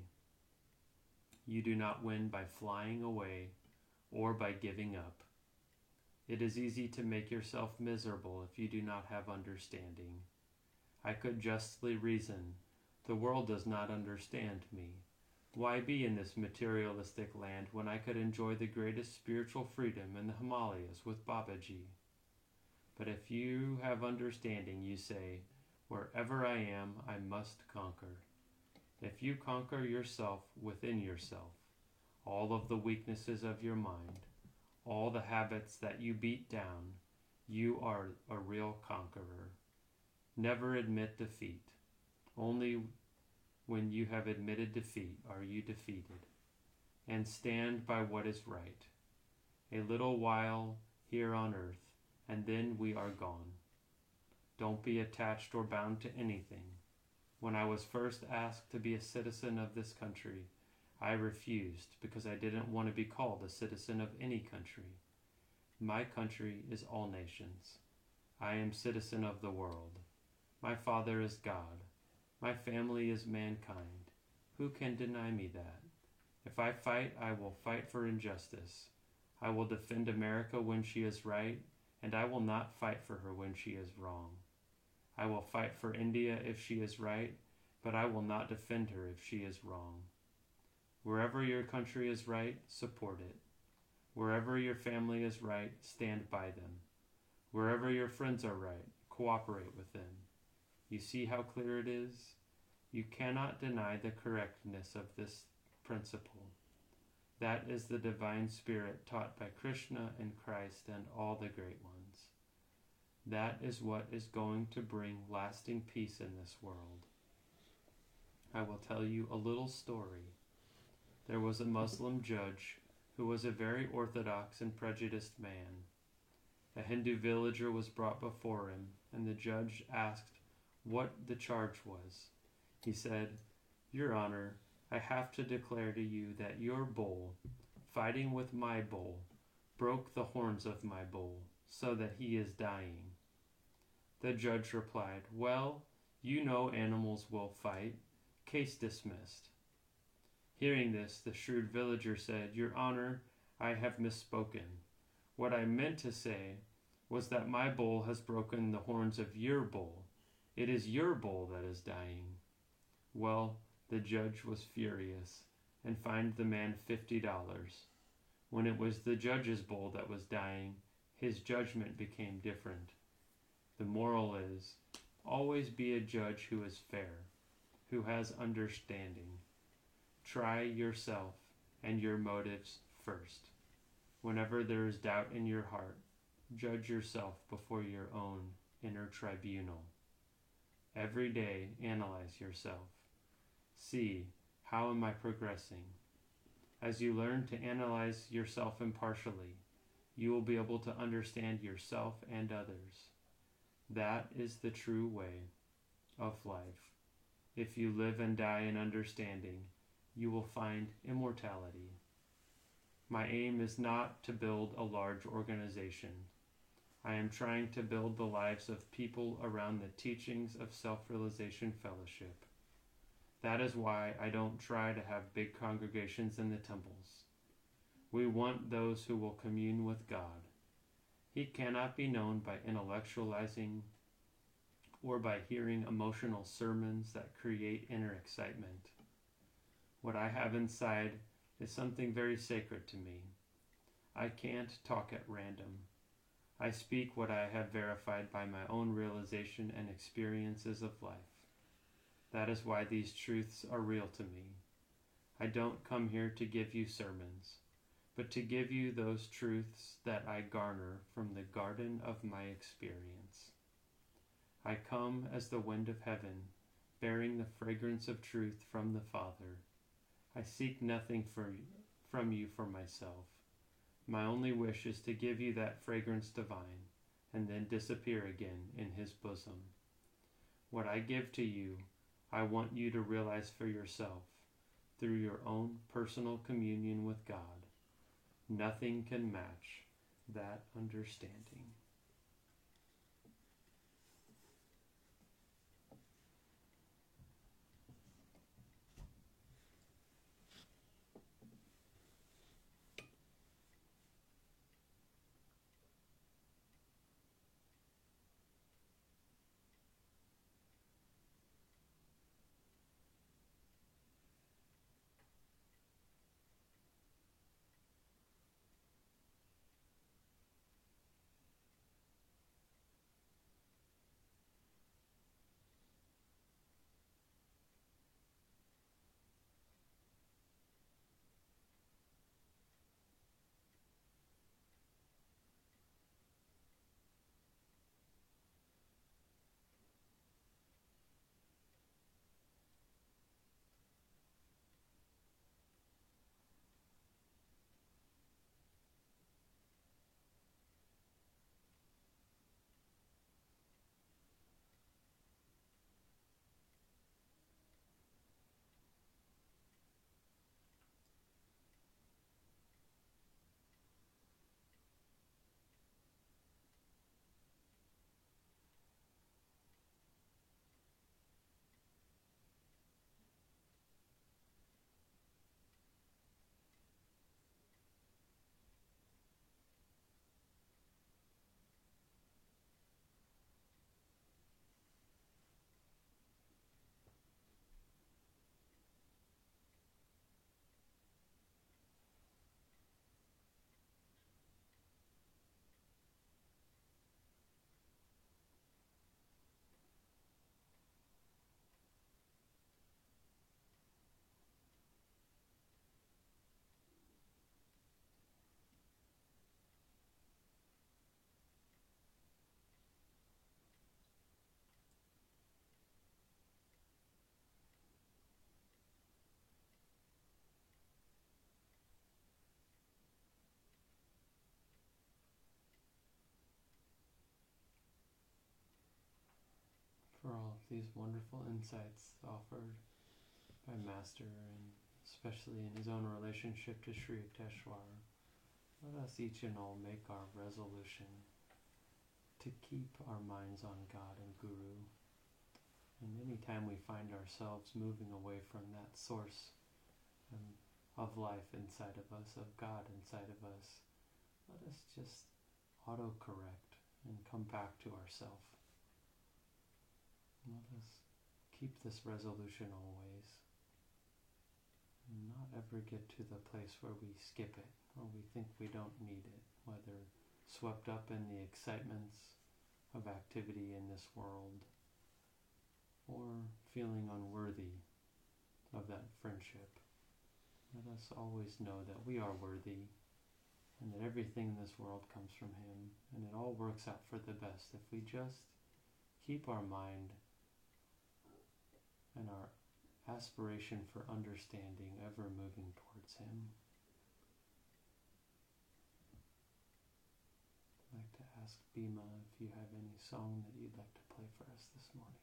You do not win by flying away or by giving up. It is easy to make yourself miserable if you do not have understanding. I could justly reason, the world does not understand me. Why be in this materialistic land when I could enjoy the greatest spiritual freedom in the Himalayas with Babaji? But if you have understanding, you say, wherever I am, I must conquer. If you conquer yourself within yourself, all of the weaknesses of your mind, all the habits that you beat down, you are a real conqueror. Never admit defeat. Only when you have admitted defeat are you defeated. And stand by what is right. A little while here on earth, and then we are gone. Don't be attached or bound to anything. When I was first asked to be a citizen of this country, I refused because I didn't want to be called a citizen of any country. My country is all nations. I am citizen of the world. My father is God. My family is mankind. Who can deny me that? If I fight, I will fight for injustice. I will defend America when she is right, and I will not fight for her when she is wrong. I will fight for India if she is right, but I will not defend her if she is wrong. Wherever your country is right, support it. Wherever your family is right, stand by them. Wherever your friends are right, cooperate with them. You see how clear it is? You cannot deny the correctness of this principle. That is the divine spirit taught by Krishna and Christ and all the great ones. That is what is going to bring lasting peace in this world. I will tell you a little story. There was a Muslim judge who was a very orthodox and prejudiced man. A Hindu villager was brought before him, and the judge asked what the charge was. He said, Your Honor, I have to declare to you that your bull, fighting with my bull, broke the horns of my bull, so that he is dying. The judge replied, Well, you know animals will fight. Case dismissed. Hearing this, the shrewd villager said, Your Honor, I have misspoken. What I meant to say was that my bull has broken the horns of your bull. It is your bull that is dying. Well, the judge was furious and fined the man fifty dollars. When it was the judge's bull that was dying, his judgment became different. The moral is, always be a judge who is fair, who has understanding. Try yourself and your motives first. Whenever there is doubt in your heart, judge yourself before your own inner tribunal. Every day, analyze yourself. See, how am I progressing? As you learn to analyze yourself impartially, you will be able to understand yourself and others. That is the true way of life. If you live and die in understanding, you will find immortality. My aim is not to build a large organization. I am trying to build the lives of people around the teachings of Self-Realization Fellowship. That is why I don't try to have big congregations in the temples. We want those who will commune with God. He cannot be known by intellectualizing or by hearing emotional sermons that create inner excitement. What I have inside is something very sacred to me. I can't talk at random. I speak what I have verified by my own realization and experiences of life. That is why these truths are real to me. I don't come here to give you sermons, but to give you those truths that I garner from the garden of my experience. I come as the wind of heaven, bearing the fragrance of truth from the Father. I seek nothing for you, from you for myself. My only wish is to give you that fragrance divine, and then disappear again in his bosom. What I give to you, I want you to realize for yourself, through your own personal communion with God. Nothing can match that understanding. For all of these wonderful insights offered by Master, and especially in his own relationship to Sri Yukteswar, let us each and all make our resolution to keep our minds on God and Guru. And anytime we find ourselves moving away from that source um, of life inside of us, of God inside of us, let us just auto-correct and come back to ourself. Let us keep this resolution always, and not ever get to the place where we skip it, or we think we don't need it, whether swept up in the excitements of activity in this world, or feeling unworthy of that friendship. Let us always know that we are worthy, and that everything in this world comes from Him, and it all works out for the best if we just keep our mind and our aspiration for understanding ever moving towards Him. I'd like to ask Bhima if you have any song that you'd like to play for us this morning.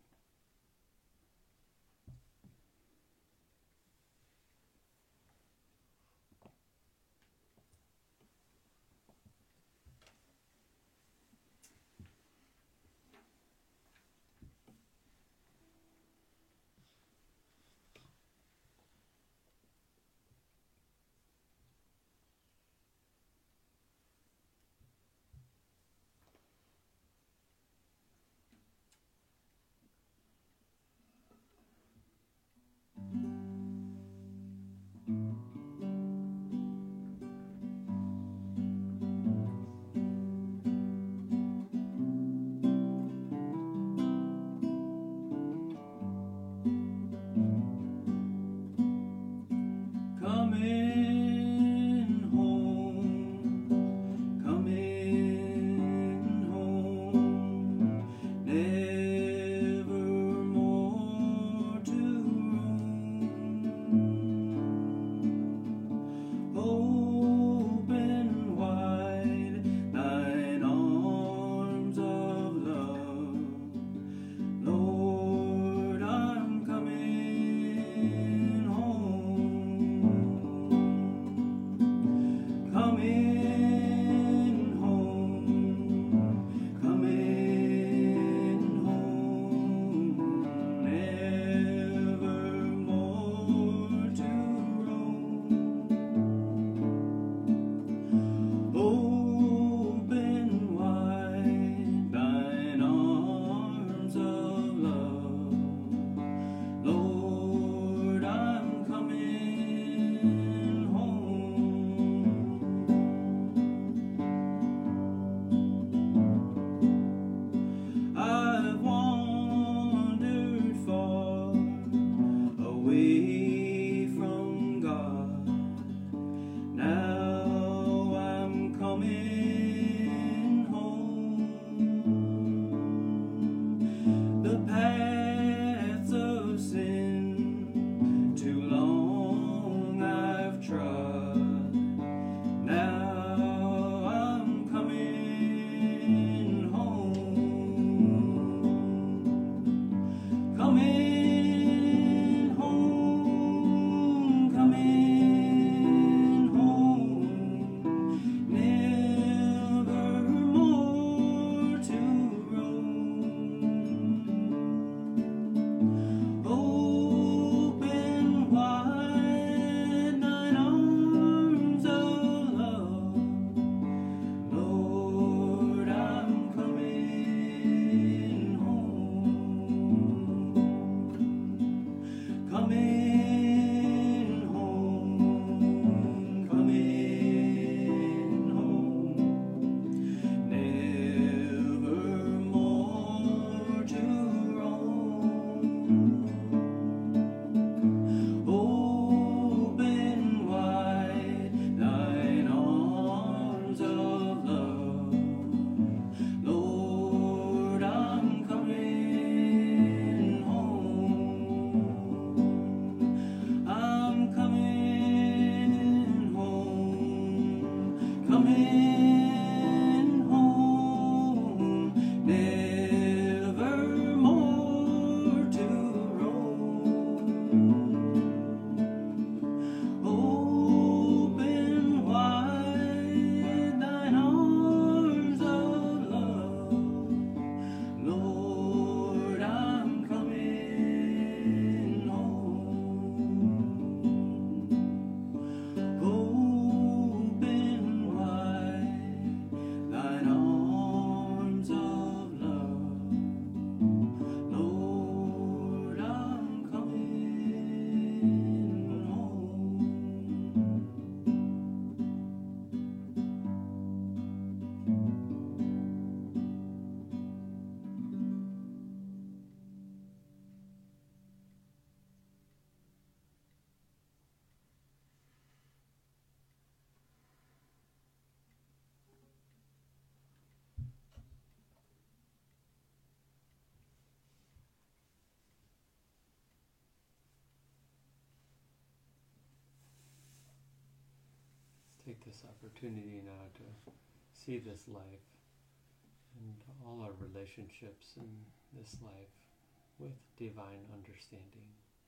take this opportunity now to see this life and all our relationships in this life with divine understanding.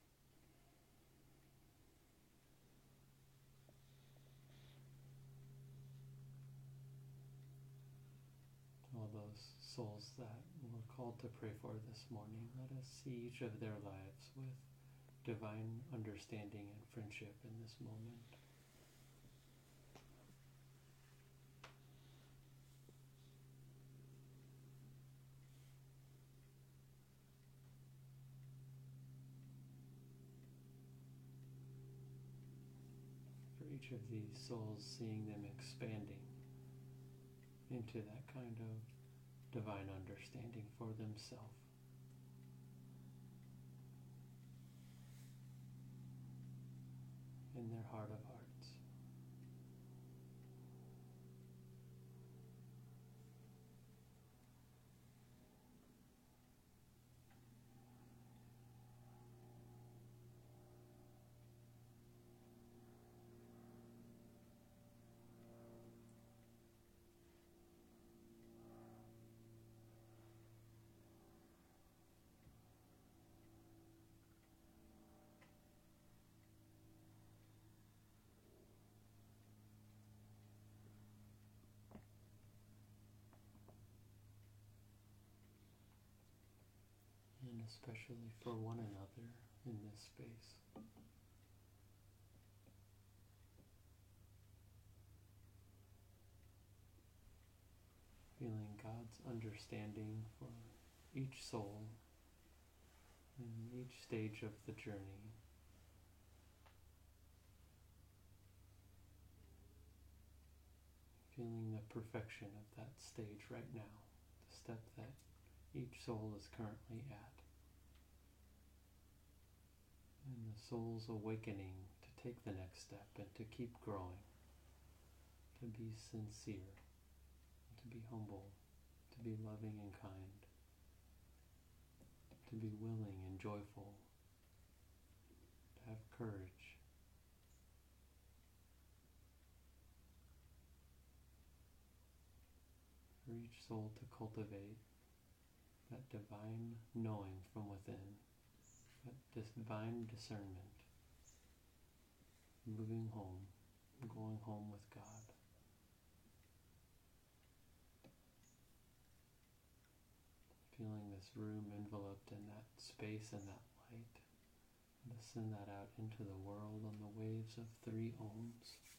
All those souls that we're called to pray for this morning, let us see each of their lives with divine understanding and friendship in this moment. For each of these souls, seeing them expanding into that kind of divine understanding for themselves. In their heart of hearts. And especially for one another in this space. Feeling God's understanding for each soul in each stage of the journey. Feeling the perfection of that stage right now, the step that each soul is currently at. And the soul's awakening to take the next step and to keep growing, to be sincere, to be humble, to be loving and kind, to be willing and joyful, to have courage. For each soul to cultivate that divine knowing from within, that divine discernment, moving home, going home with God. Feeling this room enveloped in that space and that light, and to send that out into the world on the waves of three ohms.